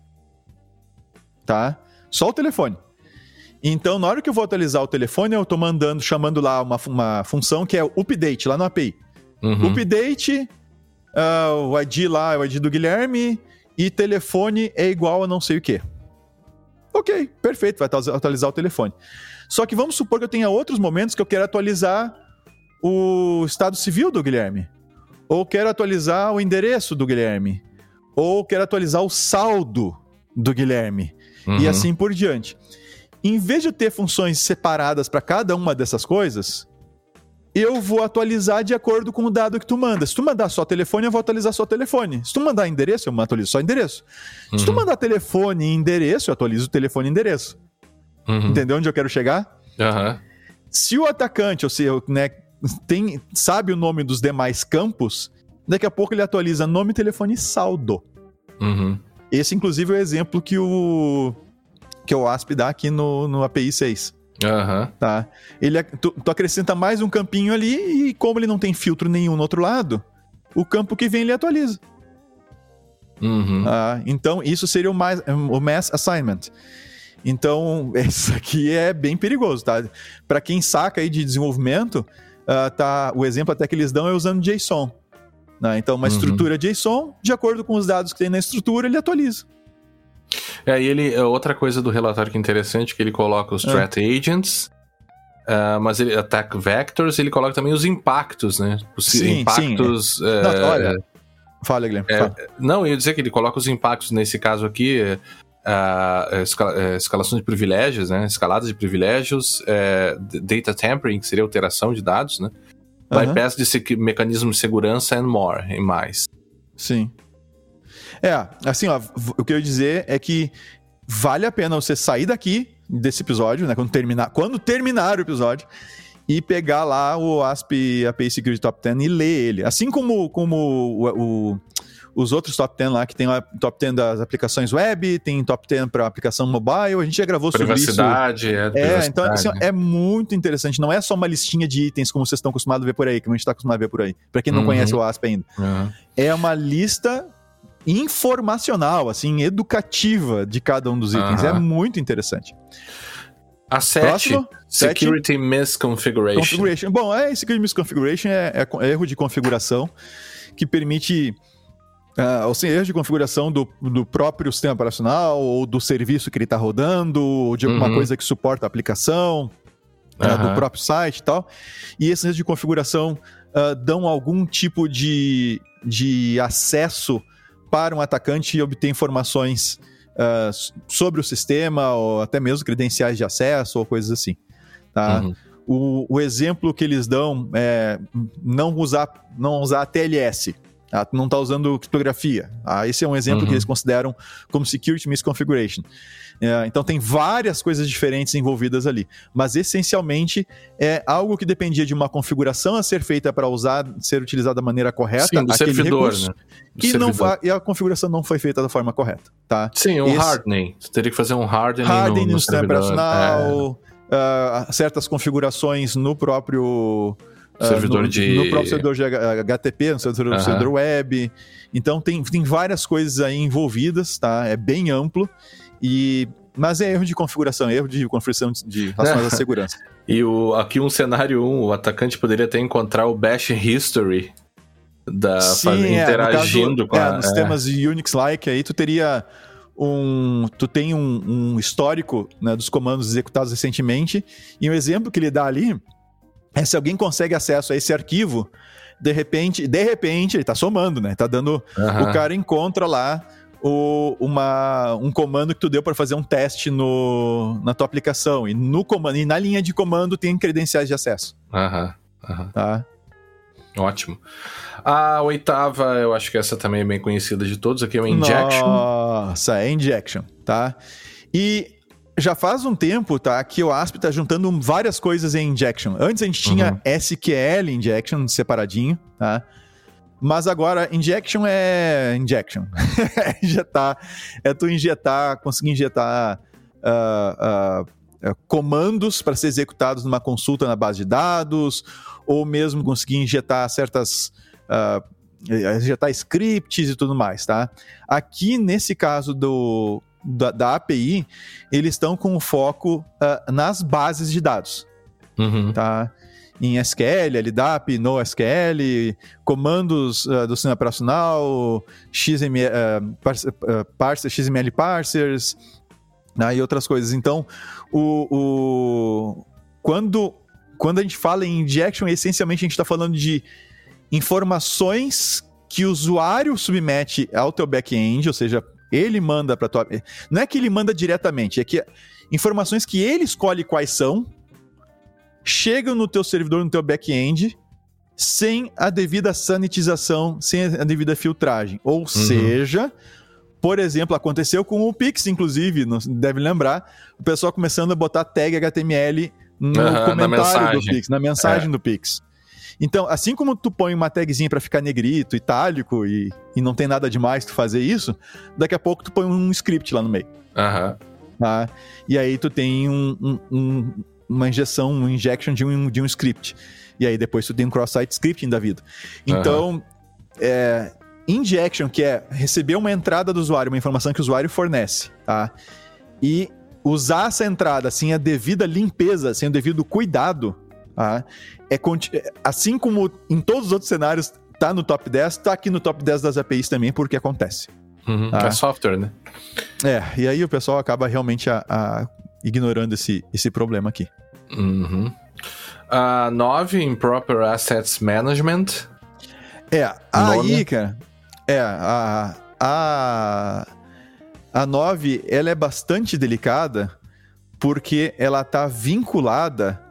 Tá? Só o telefone. Então, na hora que eu vou atualizar o telefone, eu estou chamando lá uma função que é o update, lá no API. Update, o ID lá é o ID do Guilherme e telefone é igual a não sei o quê. Ok, perfeito, vai atualizar o telefone. Só que vamos supor que eu tenha outros momentos que eu quero atualizar o estado civil do Guilherme. Ou quero atualizar o endereço do Guilherme. Ou quero atualizar o saldo do Guilherme. E assim por diante. Em vez de eu ter funções separadas para cada uma dessas coisas, eu vou atualizar de acordo com o dado que tu manda. Se tu mandar só telefone, eu vou atualizar só telefone. Se tu mandar endereço, eu atualizo só endereço. Se tu mandar telefone e endereço, eu atualizo o telefone e endereço. Entendeu onde eu quero chegar? Se o atacante, ou seja, sabe o nome dos demais campos, daqui a pouco ele atualiza nome, telefone e saldo. Esse, inclusive, é o exemplo que o ASP dá aqui no API 6. Tá? Tu acrescenta mais um campinho ali e como ele não tem filtro nenhum no outro lado, o campo que vem ele atualiza. Então, isso seria o Mass Assignment. Então, isso aqui é bem perigoso, tá? Para quem saca aí de desenvolvimento, o exemplo até que eles dão é usando JSON. Né? Então, uma estrutura JSON, de acordo com os dados que tem na estrutura, ele atualiza. E outra coisa do relatório que é interessante, que ele coloca os threat agents, mas attack vectors, ele coloca também os impactos, né? Os impactos... Sim. Não, olha, fala, Guilherme. Não, eu ia dizer que ele coloca os impactos, nesse caso aqui, escalação de privilégios, né? Escaladas de privilégios, data tampering, que seria alteração de dados, né? Bypass de mecanismo de segurança and more, e mais. Sim. Assim, ó, o que eu ia dizer é que vale a pena você sair desse episódio, né, quando terminar o episódio, e pegar lá o ASP API Security Top 10 e ler ele. Assim como os outros Top 10 lá, que tem o Top 10 das aplicações web, tem Top 10 para aplicação mobile, a gente já gravou sobre isso. Privacidade. Então assim, é muito interessante, não é só uma listinha de itens como vocês estão acostumados a ver por aí, que a gente está acostumado a ver por aí, para quem não conhece o ASP ainda. É uma lista informacional, assim, educativa de cada um dos itens. É muito interessante. A 7, Security Misconfiguration. Bom, Security Misconfiguration é erro de configuração que permite erro de configuração do próprio sistema operacional ou do serviço que ele está rodando ou de alguma coisa que suporta a aplicação do próprio site e tal. E esses erros de configuração dão algum tipo de acesso para um atacante e obter informações sobre o sistema ou até mesmo credenciais de acesso ou coisas assim. Tá? O exemplo que eles dão é não usar a TLS. Não está usando criptografia. Esse é um exemplo que eles consideram como Security Misconfiguration. Então tem várias coisas diferentes envolvidas ali. Mas essencialmente é algo que dependia de uma configuração a ser feita para ser utilizada da maneira correta. Sim, do servidor, né? E a configuração não foi feita da forma correta. Tá? Sim, hardening. Você teria que fazer um hardening no sistema operacional, certas configurações no próprio... no próprio servidor de HTTP, no servidor web. Então tem várias coisas aí envolvidas, tá? É bem amplo, mas é erro de configuração relacionado à segurança. E aqui um cenário 1, o atacante poderia até encontrar o Bash History interagindo com a... nos temas Unix-like, aí tu teria um histórico, né, dos comandos executados recentemente, e um exemplo que ele dá ali é se alguém consegue acesso a esse arquivo, de repente ele tá somando, né? Tá dando... O cara encontra lá um comando que tu deu para fazer um teste na tua aplicação, e no comando, e na linha de comando tem credenciais de acesso. Tá? Ótimo. A 8ª, eu acho que essa também é bem conhecida de todos, aqui é o Injection. Nossa, é Injection, tá? E já faz um tempo, tá, que o ASP tá juntando várias coisas em Injection. Antes a gente tinha SQL Injection separadinho, tá? Mas agora, Injection é Injection. Conseguir injetar comandos para ser executados numa consulta na base de dados, ou mesmo conseguir injetar injetar scripts e tudo mais, tá? Aqui, nesse caso da API, eles estão com o foco nas bases de dados, tá? Em SQL, LDAP, NoSQL, comandos do sistema operacional, XML parsers, né, e outras coisas. Então, quando a gente fala em injection, essencialmente a gente está falando de informações que o usuário submete ao teu back-end, ou seja, ele manda para tua... Não é que ele manda diretamente, é que informações que ele escolhe quais são, chegam no teu servidor, no teu back-end, sem a devida sanitização, sem a devida filtragem. Ou seja, por exemplo, aconteceu com o Pix, inclusive, deve lembrar, o pessoal começando a botar tag HTML no comentário do Pix, na mensagem do Pix. Então, assim como tu põe uma tagzinha para ficar negrito, itálico, e não tem nada demais tu fazer isso, daqui a pouco tu põe um script lá no meio. Tá? E aí tu tem uma injection de um script. E aí depois tu tem um cross-site scripting da vida. Então, injection, que é receber uma entrada do usuário, uma informação que o usuário fornece, tá? E usar essa entrada sem a devida limpeza, sem o devido cuidado, tá? Assim como em todos os outros cenários tá no top 10, tá aqui no top 10 das APIs também, porque acontece. Tá? É software, né? E aí o pessoal acaba realmente ignorando esse problema aqui. 9, Improper Assets Management. Aí, cara, a 9, ela é bastante delicada, porque ela tá vinculada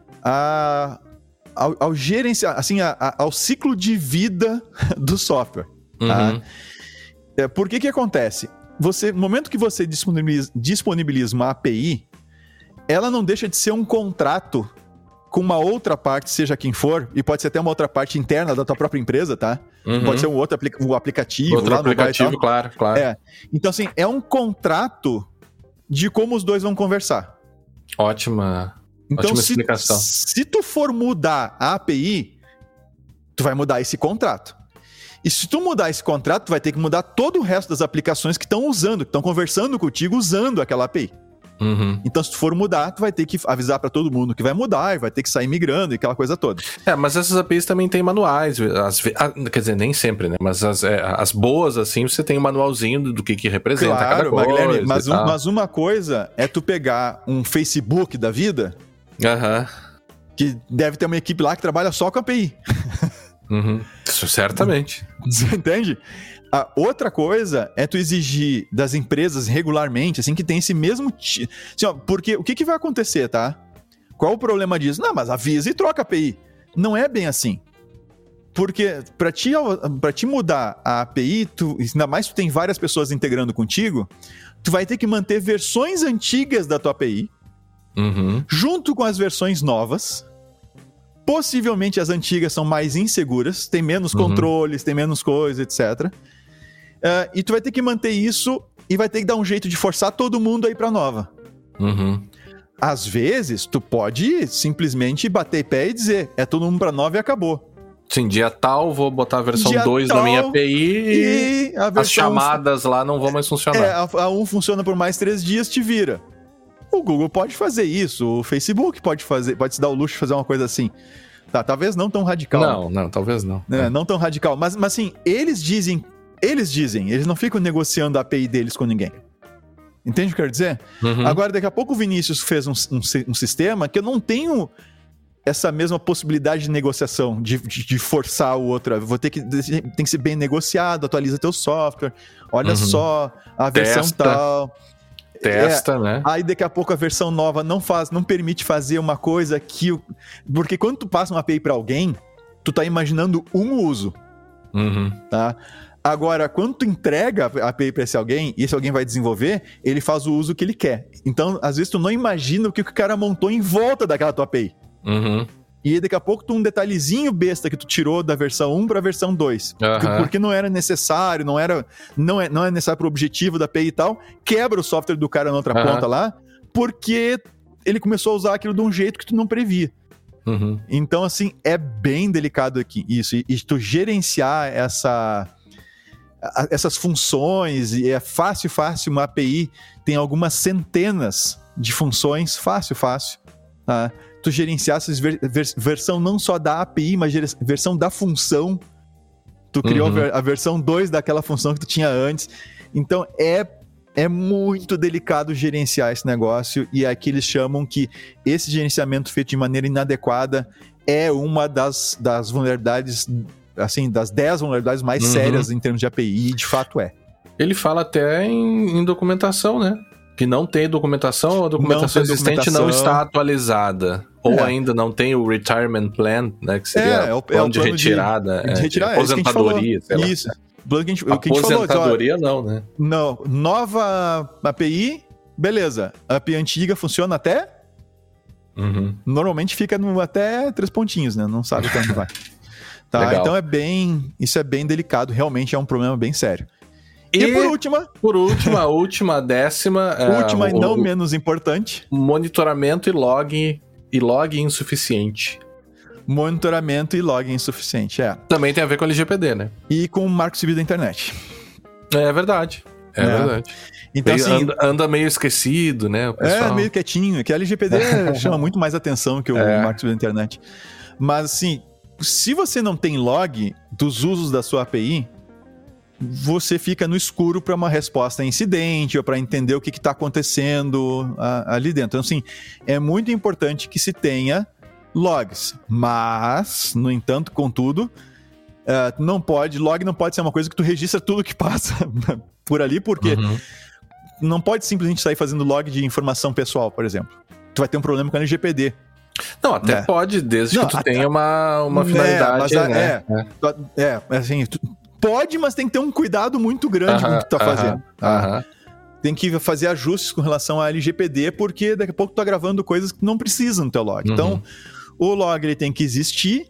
ao gerenciar, assim, ao ciclo de vida do software. Tá? Por que acontece? No momento que você disponibiliza uma API, ela não deixa de ser um contrato com uma outra parte, seja quem for, e pode ser até uma outra parte interna da tua própria empresa, tá? Pode ser um outro aplicativo. Outro aplicativo, claro. Então, assim, é um contrato de como os dois vão conversar. Ótima explicação. Se tu for mudar a API, tu vai mudar esse contrato. E se tu mudar esse contrato, tu vai ter que mudar todo o resto das aplicações que estão conversando contigo usando aquela API. Então, se tu for mudar, tu vai ter que avisar para todo mundo que vai mudar e vai ter que sair migrando e aquela coisa toda. Mas essas APIs também tem manuais, quer dizer, nem sempre, né? Mas as boas, assim, você tem um manualzinho do que representa cada coisa. Guilherme, mas uma coisa é tu pegar um Facebook da vida, que deve ter uma equipe lá que trabalha só com API. Isso, certamente. Você entende? A outra coisa é tu exigir das empresas regularmente, assim, que tem esse mesmo... Assim, porque o que vai acontecer, tá? Qual o problema disso? Não, mas avisa e troca a API. Não é bem assim. Porque para te mudar a API, ainda mais tu tem várias pessoas integrando contigo, tu vai ter que manter versões antigas da tua API, junto com as versões novas. Possivelmente as antigas são mais inseguras, tem menos controles, tem menos coisa, etc. E tu vai ter que manter isso e vai ter que dar um jeito de forçar todo mundo a ir pra nova. Às vezes, tu pode simplesmente bater pé e dizer, todo mundo pra nova e acabou. Sim, dia tal, vou botar a versão 2 na minha API e as chamadas lá não vão mais funcionar. A 1 funciona por mais 3 dias, te vira. O Google pode fazer isso, o Facebook pode se dar o luxo de fazer uma coisa assim. Tá, talvez não tão radical. Não, talvez não. Não tão radical. Mas assim, eles dizem, eles não ficam negociando a API deles com ninguém. Entende o que eu quero dizer? Uhum. Agora, daqui a pouco o Vinícius fez um sistema que eu não tenho essa mesma possibilidade de negociação, de forçar o outro. Tem que ser bem negociado, atualiza teu software, olha só, a versão tal. Testa, né? Aí daqui a pouco a versão nova não permite fazer uma coisa que... Porque quando tu passa uma API para alguém, tu tá imaginando um uso. Tá? Agora, quando tu entrega a API para esse alguém, e esse alguém vai desenvolver, ele faz o uso que ele quer. Então, às vezes tu não imagina o que o cara montou em volta daquela tua API. E daqui a pouco um detalhezinho besta que tu tirou da versão 1 para a versão 2. Porque não era necessário, não é necessário para o objetivo da API e tal, quebra o software do cara na outra ponta lá, porque ele começou a usar aquilo de um jeito que tu não previa. Então, assim, é bem delicado aqui isso. E tu gerenciar essas funções, e é fácil, uma API tem algumas centenas de funções, fácil, tá? Tu gerenciar essa versão não só da API, mas versão da função. Tu criou a versão 2 daquela função que tu tinha antes. Então, é muito delicado gerenciar esse negócio, e aqui eles chamam que esse gerenciamento feito de maneira inadequada é uma das vulnerabilidades, assim, das 10 vulnerabilidades mais sérias em termos de API, e de fato é. Ele fala até em documentação, né? Que não tem documentação, ou a documentação existente não está atualizada. Ou ainda não tem o retirement plan, né? Que seria o plano de retirada. De retirar, aposentadoria, sei lá. Isso. Aposentadoria não, né? Não. Nova API, beleza. A API antiga funciona até? Normalmente fica até 3 pontinhos, né? Não sabe até onde vai. Tá? Legal. Então isso é bem delicado. Realmente é um problema bem sério. E por última, a última, 10ª... Última e não menos importante. Monitoramento e log insuficiente. Monitoramento e log insuficiente, Também tem a ver com o LGPD, né? E com o marco civil da internet. É verdade. É verdade. Então, assim, anda meio esquecido, né? O pessoal... meio quietinho. Que a LGPD chama muito mais atenção que o marco civil da internet. Mas, assim, se você não tem log dos usos da sua API, você fica no escuro para uma resposta a incidente ou para entender o que está acontecendo ali dentro. Então, assim, é muito importante que se tenha logs, mas, no entanto, contudo, log não pode ser uma coisa que tu registra tudo que passa por ali, porque não pode simplesmente sair fazendo log de informação pessoal, por exemplo. Tu vai ter um problema com a LGPD. Não, até pode, desde que tu tenha uma finalidade. Assim, pode, mas tem que ter um cuidado muito grande com o que tu tá fazendo. Tem que fazer ajustes com relação à LGPD, porque daqui a pouco tu tá gravando coisas que não precisam no teu log. Então, o log ele tem que existir.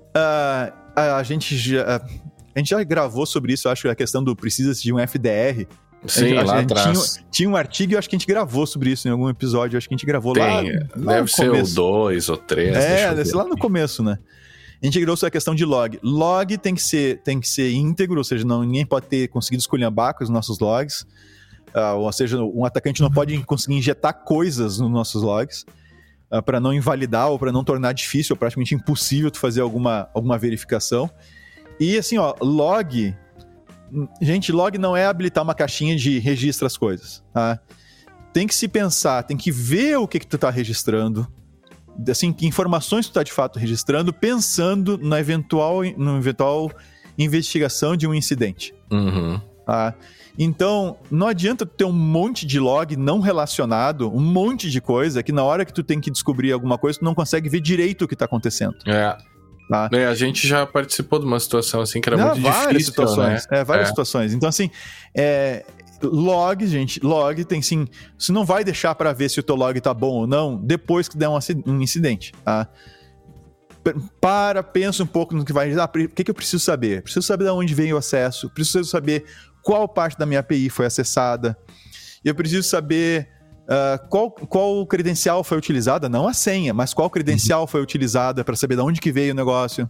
A gente já gravou sobre isso, eu acho, a questão do precisa de um FDR. Sim, lá atrás. Tinha um artigo e eu acho que a gente gravou sobre isso em algum episódio. Acho que a gente gravou lá deve ser o 2 ou 3. Deve ser lá no começo, né? A gente integrou sobre a questão de log. Log tem que ser íntegro, ou seja, ninguém pode ter conseguido esculhambar com os nossos logs. Ou seja, um atacante não pode conseguir injetar coisas nos nossos logs para não invalidar ou para não tornar difícil ou praticamente impossível tu fazer alguma verificação. E assim, log... Gente, log não é habilitar uma caixinha de registra as coisas, tá? Tem que se pensar, tem que ver o que tu tá registrando, assim, que informações tu tá de fato registrando, pensando na eventual investigação de um incidente. Tá? Então, não adianta tu ter um monte de log não relacionado, um monte de coisa, que na hora que tu tem que descobrir alguma coisa, tu não consegue ver direito o que tá acontecendo. Tá? A gente já participou de uma situação assim que era muito difícil, situações, né? Várias situações. Então, assim, log tem sim... Você não vai deixar para ver se o teu log tá bom ou não depois que der um incidente, tá? Pensa um pouco no que vai... o que eu preciso saber? Preciso saber de onde veio o acesso, preciso saber qual parte da minha API foi acessada, eu preciso saber... qual credencial foi utilizada, não a senha, mas qual credencial foi utilizada para saber de onde que veio o negócio.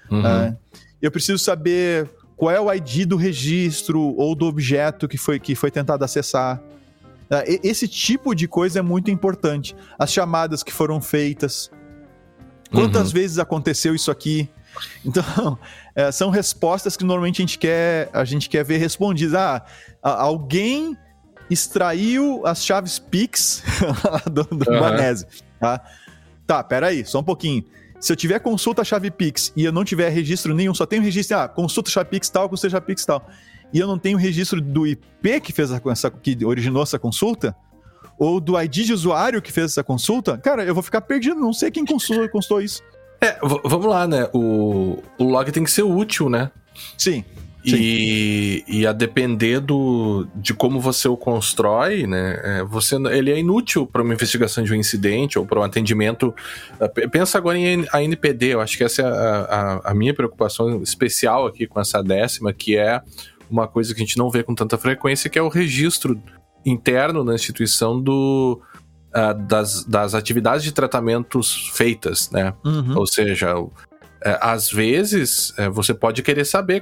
Eu preciso saber qual é o ID do registro ou do objeto que foi tentado acessar. Esse tipo de coisa é muito importante. As chamadas que foram feitas. Quantas vezes aconteceu isso aqui? Então, são respostas que normalmente a gente quer ver respondidas. Alguém extraiu as chaves Pix do Banese. Tá, peraí, só um pouquinho. Se eu tiver consulta chave Pix e eu não tiver registro nenhum, só tenho registro, consulta chave Pix tal, consulta chave Pix tal, e eu não tenho registro do IP que originou essa consulta, ou do ID de usuário que fez essa consulta, cara, eu vou ficar perdido, não sei quem consultou isso. Vamos lá, né? O log tem que ser útil, né? Sim. E a depender de como você o constrói, né? Ele é inútil para uma investigação de um incidente ou para um atendimento. Pensa agora em ANPD, eu acho que essa é a minha preocupação especial aqui com essa 10ª, que é uma coisa que a gente não vê com tanta frequência, que é o registro interno na instituição das atividades de tratamentos feitas, né? Ou seja, às vezes você pode querer saber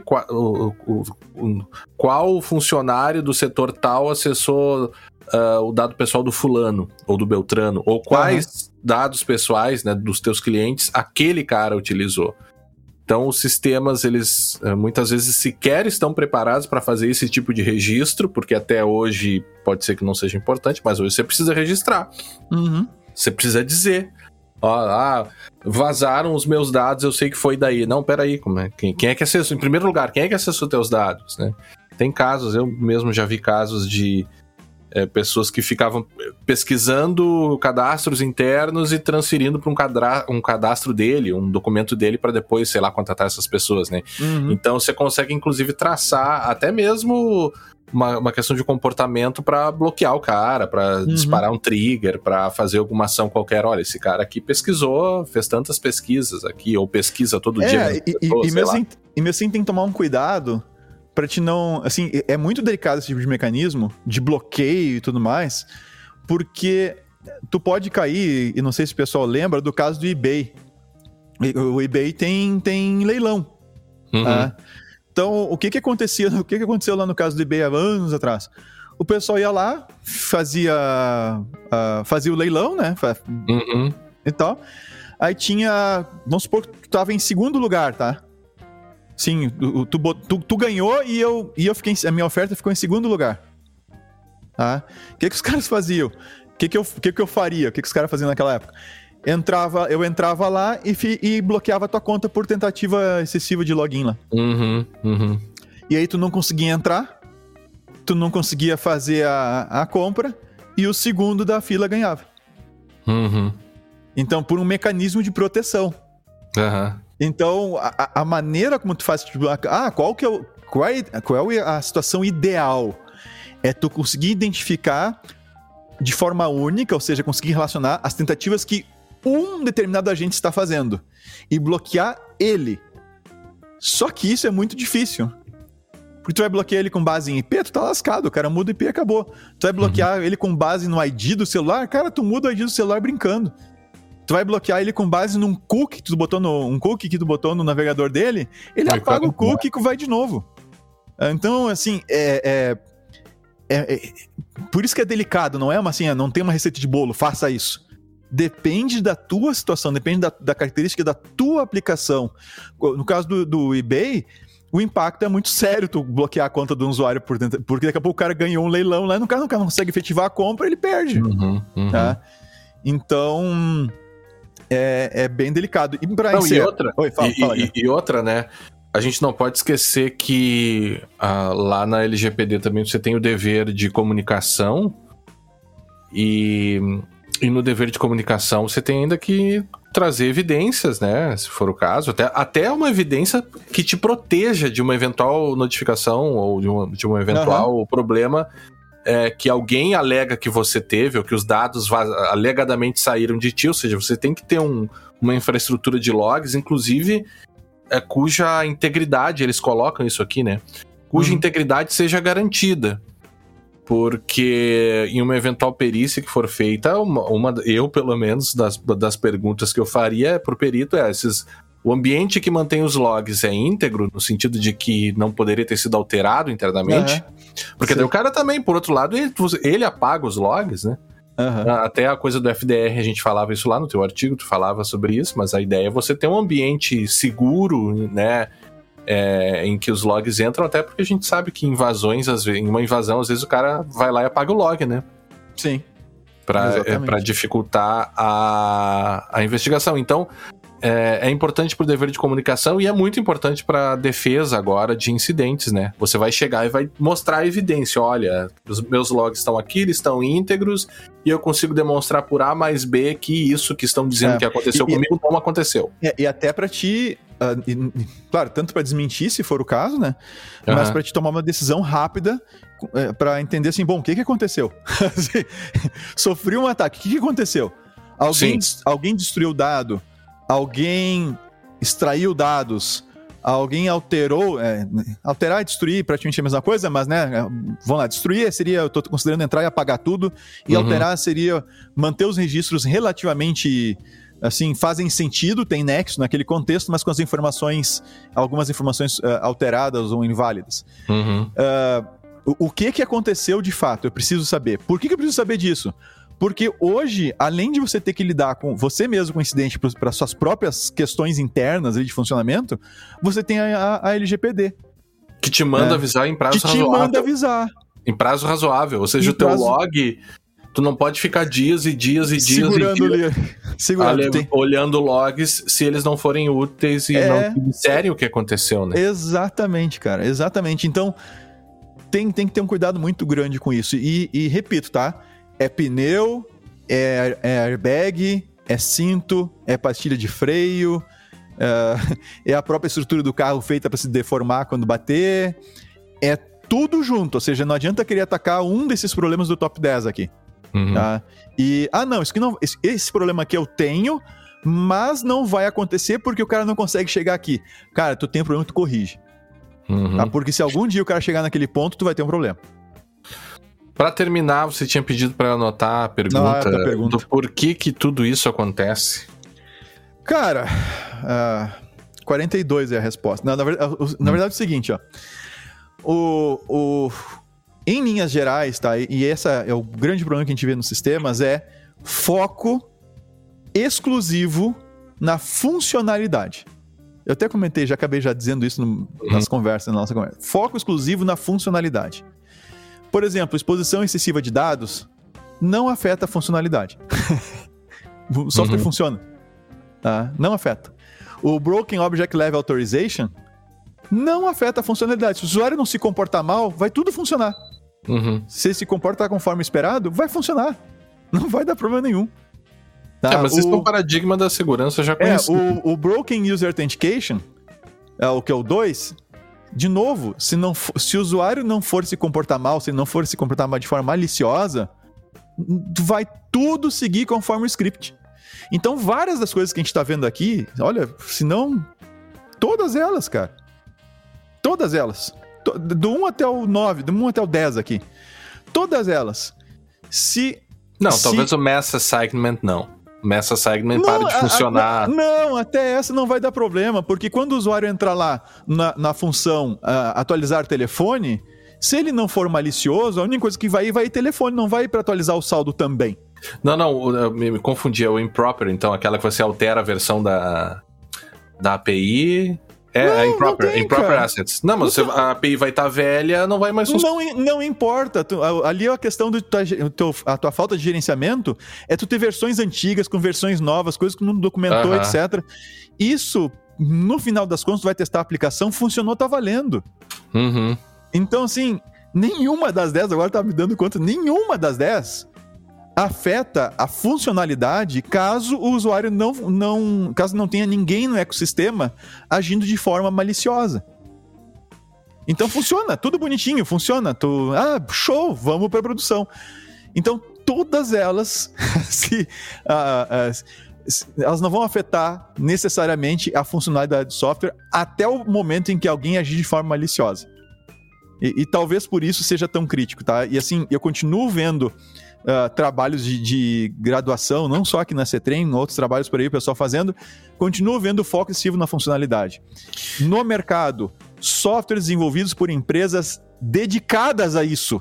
qual funcionário do setor tal acessou o dado pessoal do fulano ou do Beltrano, ou quais dados pessoais, né, dos teus clientes aquele cara utilizou. Então os sistemas, eles muitas vezes sequer estão preparados para fazer esse tipo de registro, porque até hoje pode ser que não seja importante, mas hoje você precisa registrar. Você precisa dizer, vazaram os meus dados, eu sei que foi daí. Não, peraí, quem é que acessou? Em primeiro lugar, quem é que acessou teus dados, né? Tem casos, eu mesmo já vi casos de pessoas que ficavam pesquisando cadastros internos e transferindo para um cadastro dele, um documento dele, para depois, sei lá, contratar essas pessoas, né? Então você consegue, inclusive, traçar até mesmo uma questão de comportamento para bloquear o cara, para disparar um trigger, para fazer alguma ação qualquer. Olha, esse cara aqui pesquisou, fez tantas pesquisas aqui, ou pesquisa todo dia. E mesmo assim tem que tomar um cuidado para te não... Assim, é muito delicado esse tipo de mecanismo de bloqueio e tudo mais, porque tu pode cair, e não sei se o pessoal lembra, do caso do eBay. O eBay tem leilão. Então, o que aconteceu lá no caso do eBay há anos atrás? O pessoal ia lá, fazia o leilão, né? E tal. Aí tinha... Vamos supor que tu tava em segundo lugar, tá? Sim, tu ganhou e eu fiquei... A minha oferta ficou em segundo lugar. Tá? O que os caras faziam? O que eu faria? O que os caras faziam naquela época? Eu entrava lá e bloqueava a tua conta por tentativa excessiva de login lá. E aí tu não conseguia entrar, tu não conseguia fazer a compra, e o segundo da fila ganhava. Então, por um mecanismo de proteção. Então, a maneira como tu faz... Qual é a situação ideal? É tu conseguir identificar de forma única, ou seja, conseguir relacionar as tentativas que um determinado agente está fazendo e bloquear ele. Só que isso é muito difícil. Porque tu vai bloquear ele com base em IP, tu tá lascado, o cara muda o IP e acabou. Tu vai bloquear ele com base no ID do celular, cara, tu muda o ID do celular brincando. Tu vai bloquear ele com base num cookie que tu botou no navegador dele, ele apaga o cookie e vai de novo. Então, assim, por isso que é delicado, não é não tem uma receita de bolo, faça isso. Depende da tua situação, depende da característica da tua aplicação. No caso do eBay, o impacto é muito sério tu bloquear a conta do usuário porque daqui a pouco o cara ganhou um leilão lá, o cara não consegue efetivar a compra, ele perde. Tá? Então, é bem delicado. E pra outra, e outra, né? A gente não pode esquecer que lá na LGPD também você tem o dever de comunicação e no dever de comunicação você tem ainda que trazer evidências, né? Se for o caso, até uma evidência que te proteja de uma eventual notificação ou de um eventual problema que alguém alega que você teve ou que os dados alegadamente saíram de ti, ou seja, você tem que ter uma infraestrutura de logs, inclusive cuja integridade, eles colocam isso aqui, né? Cuja integridade seja garantida. Porque em uma eventual perícia que for feita, eu, pelo menos, das perguntas que eu faria pro perito o ambiente que mantém os logs é íntegro, no sentido de que não poderia ter sido alterado internamente. Porque daí o cara também, por outro lado, ele apaga os logs, né? Até a coisa do FDR, a gente falava isso lá no teu artigo, tu falava sobre isso, mas a ideia é você ter um ambiente seguro, né? Em que os logs entram, até porque a gente sabe que em uma invasão, às vezes o cara vai lá e apaga o log, né? Sim. Para dificultar a investigação. Então, é importante para o dever de comunicação e é muito importante para a defesa agora de incidentes, né? Você vai chegar e vai mostrar a evidência. Olha, os meus logs estão aqui, eles estão íntegros e eu consigo demonstrar por A mais B que isso que estão dizendo que aconteceu comigo não aconteceu. E até para ti... claro, tanto para desmentir, se for o caso, né? Mas para te tomar uma decisão rápida para entender assim, bom, o que aconteceu? Sofri um ataque, o que aconteceu? Alguém destruiu o dado, alguém extraiu dados, alguém alterou, alterar e destruir praticamente a mesma coisa, mas né, vamos lá, destruir seria, eu tô considerando entrar e apagar tudo, e alterar seria manter os registros relativamente... assim, fazem sentido, tem nexo naquele contexto, mas com as informações, algumas informações alteradas ou inválidas. O que aconteceu de fato? Eu preciso saber. Por que eu preciso saber disso? Porque hoje, além de você ter que lidar com você mesmo com o incidente para suas próprias questões internas de funcionamento, você tem a LGPD. Que te manda avisar em prazo razoável. Que te manda avisar. Em prazo razoável. Ou seja, o teu log... Tu não pode ficar dias e dias e dias olhando logs se eles não forem úteis e não disserem o que aconteceu, né? Exatamente, cara. Exatamente. Então, tem que ter um cuidado muito grande com isso. E repito, tá? É pneu, é airbag, é cinto, é pastilha de freio, é a própria estrutura do carro feita para se deformar quando bater. É tudo junto. Ou seja, não adianta querer atacar um desses problemas do top 10 aqui. Tá? E, não, esse problema aqui eu tenho, mas não vai acontecer porque o cara não consegue chegar aqui. Cara, tu tem um problema, tu corrige. Tá? Porque se algum dia o cara chegar naquele ponto, tu vai ter um problema. Pra terminar, você tinha pedido pra eu anotar a pergunta do porquê que tudo isso acontece. Cara, 42 é a resposta. Não, na verdade é o seguinte, ó. Em linhas gerais, tá? E esse é o grande problema que a gente vê nos sistemas, é foco exclusivo na funcionalidade. Eu até comentei, já acabei dizendo isso nas conversas, na nossa conversa. Foco exclusivo na funcionalidade. Por exemplo, exposição excessiva de dados não afeta a funcionalidade. O software funciona. Tá? Não afeta. O Broken Object Level Authorization não afeta a funcionalidade. Se o usuário não se comportar mal, vai tudo funcionar. Se se comportar conforme esperado, vai funcionar. Não vai dar problema nenhum. Tá? Mas isso é um paradigma da segurança já conhecido. O Broken User Authentication, o que é o 2, de novo, se o usuário não for se comportar mal, se ele não for se comportar de forma maliciosa, vai tudo seguir conforme o script. Então, várias das coisas que a gente está vendo aqui, olha, se não... Todas elas, cara. Todas elas. Do 1 até o 9, do 1 até o 10 aqui. Todas elas. Talvez o Mass Assignment não. O Mass Assignment para de funcionar. Não, até essa não vai dar problema, porque quando o usuário entrar lá na função atualizar telefone, se ele não for malicioso, a única coisa que vai ir telefone, não vai ir para atualizar o saldo também. Não, eu me confundi, é o improper, então, aquela que você altera a versão da API... improper assets. Não, mas a API vai estar velha, não vai mais funcionar. Não importa. Ali a questão a tua falta de gerenciamento é tu ter versões antigas com versões novas, coisas que não documentou, etc. Isso, no final das contas, tu vai testar a aplicação, funcionou, tá valendo. Então, assim, nenhuma das 10, agora tá me dando conta, nenhuma das 10 afeta a funcionalidade caso o usuário caso não tenha ninguém no ecossistema agindo de forma maliciosa. Então funciona, tudo bonitinho, funciona. Show, vamos para produção. Então todas elas, elas não vão afetar necessariamente a funcionalidade do software até o momento em que alguém agir de forma maliciosa. E talvez por isso seja tão crítico, tá? E assim, eu continuo vendo trabalhos de graduação, não só aqui na CETREM, outros trabalhos por aí o pessoal fazendo, continuo vendo foco excessivo na funcionalidade. No mercado, softwares desenvolvidos por empresas dedicadas a isso.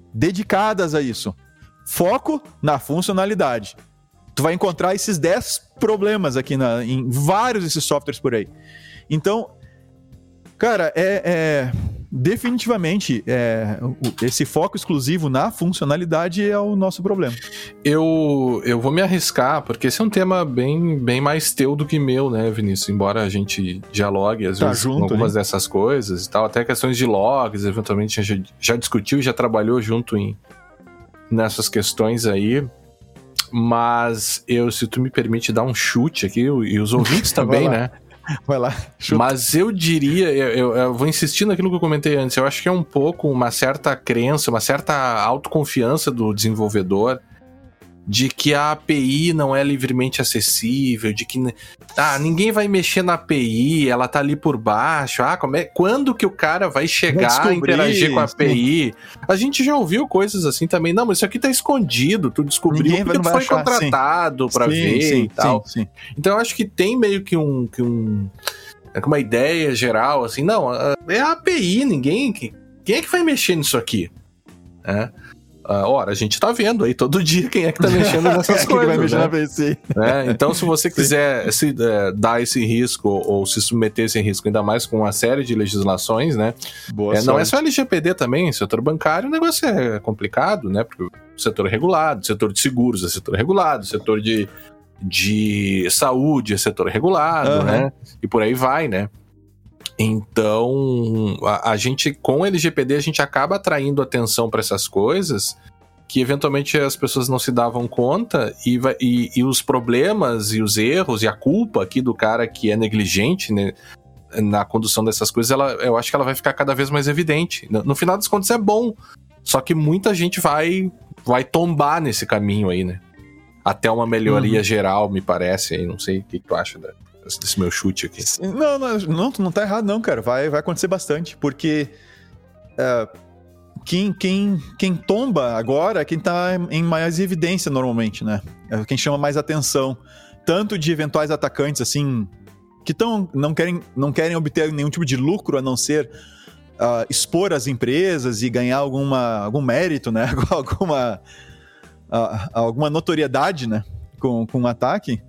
Foco na funcionalidade. Tu vai encontrar esses 10 problemas aqui em vários desses softwares por aí. Então, cara, definitivamente esse foco exclusivo na funcionalidade é o nosso problema. Eu vou me arriscar, porque esse é um tema bem mais teu do que meu, né, Vinícius? Embora a gente dialogue às vezes com algumas dessas coisas e tal, até questões de logs, eventualmente a gente já discutiu e já trabalhou junto nessas questões aí. Mas se tu me permite dar um chute aqui, e os ouvintes também, né? Vai lá, chuta. Mas eu diria, eu vou insistir naquilo que eu comentei antes, eu acho que é um pouco uma certa crença, uma certa autoconfiança do desenvolvedor de que a API não é livremente acessível, de que ninguém vai mexer na API, ela tá ali por baixo, quando que o cara vai chegar a interagir com a API? A gente já ouviu coisas assim também, não, mas isso aqui tá escondido, tu descobriu porque tu foi contratado pra ver e tal. Sim. Então eu acho que tem meio que uma ideia geral, assim, não, é a API, quem é que vai mexer nisso aqui? Ora, a gente tá vendo aí todo dia quem é que tá mexendo nessas coisas, vai mexer, né? Então, se você quiser dar esse risco ou se submeter esse risco, ainda mais com uma série de legislações, né? Não é só LGPD também, setor bancário o negócio é complicado, né? Porque o setor regulado, setor de seguros é setor regulado, setor de saúde é setor regulado, né? E por aí vai, né? Então, a gente, com o LGPD, a gente acaba atraindo atenção para essas coisas que, eventualmente, as pessoas não se davam conta e os problemas e os erros e a culpa aqui do cara que é negligente, né, na condução dessas coisas, eu acho que ela vai ficar cada vez mais evidente. No final das contas, é bom, só que muita gente vai tombar nesse caminho aí, né? Até uma melhoria geral, me parece, aí, não sei o que tu acha desse meu chute aqui. Não, tu não tá errado não, cara. Vai acontecer bastante, porque quem tomba agora é quem tá em mais evidência normalmente, né? É quem chama mais atenção. Tanto de eventuais atacantes, assim, que não querem obter nenhum tipo de lucro, a não ser expor as empresas e ganhar algum mérito, né? alguma notoriedade, né? Com um ataque.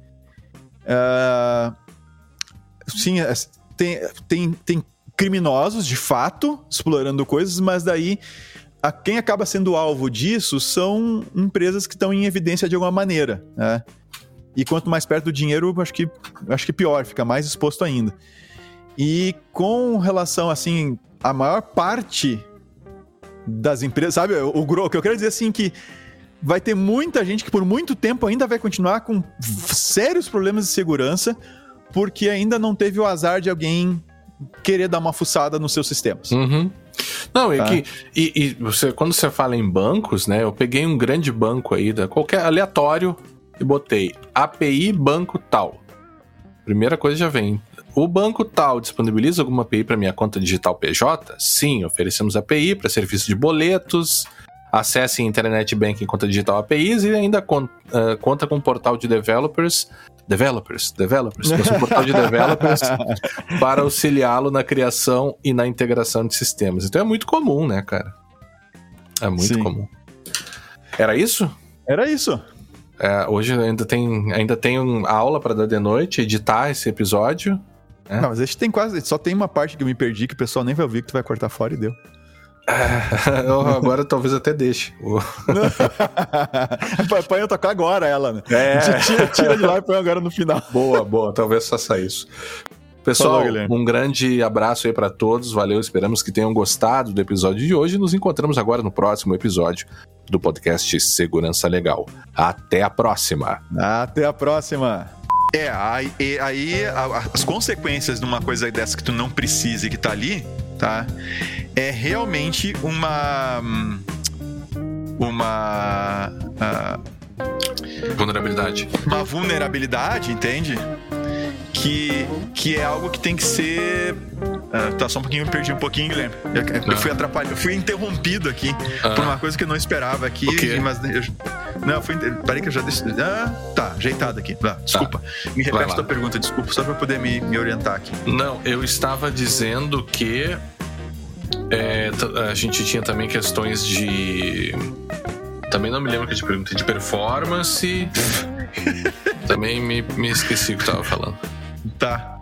Sim, tem criminosos, de fato, explorando coisas, mas daí quem acaba sendo alvo disso são empresas que estão em evidência de alguma maneira, né? E quanto mais perto do dinheiro, acho que pior, fica mais exposto ainda. E com relação, assim, a maior parte das empresas, sabe, o que eu quero dizer, assim, que vai ter muita gente que por muito tempo ainda vai continuar com sérios problemas de segurança porque ainda não teve o azar de alguém querer dar uma fuçada nos seus sistemas. Não, quando você fala em bancos, né, eu peguei um grande banco aí, qualquer aleatório, e botei API banco tal. Primeira coisa já vem. O banco tal disponibiliza alguma API para minha conta digital PJ? Sim, oferecemos API para serviço de boletos, acesse Internet Banking conta digital APIs e ainda conta com um portal de developers, um portal de developers para auxiliá-lo na criação e na integração de sistemas. Então é muito comum, né, cara? É muito comum. Era isso? Era isso. Hoje ainda tem aula para dar de noite, editar esse episódio. Não, mas a gente só tem uma parte que eu me perdi que o pessoal nem vai ouvir, que tu vai cortar fora e deu. Agora talvez até deixe. Põe eu tocar agora ela, né? Tira de lá e põe agora no final. Boa, talvez faça isso. Pessoal, um grande abraço aí pra todos, valeu, esperamos que tenham gostado do episódio de hoje. Nos encontramos agora no próximo episódio do podcast Segurança Legal. Até a próxima. Até a próxima. Aí as consequências de uma coisa dessa que tu não precisa e que tá ali, tá? É realmente uma vulnerabilidade. Uma vulnerabilidade, entende? Que é algo que tem que ser... Tá, só um pouquinho, eu me perdi um pouquinho, Guilherme. Eu fui atrapalhado, eu fui interrompido aqui por uma coisa que eu não esperava aqui, mas Não, parei que eu já decidi. Tá, ajeitado aqui. Desculpa. Me repete a tua pergunta, desculpa, só pra poder me orientar aqui. Não, eu estava dizendo que a gente tinha também questões de... Também não me lembro que eu te perguntei de performance. Também me esqueci o que eu tava falando. Tá.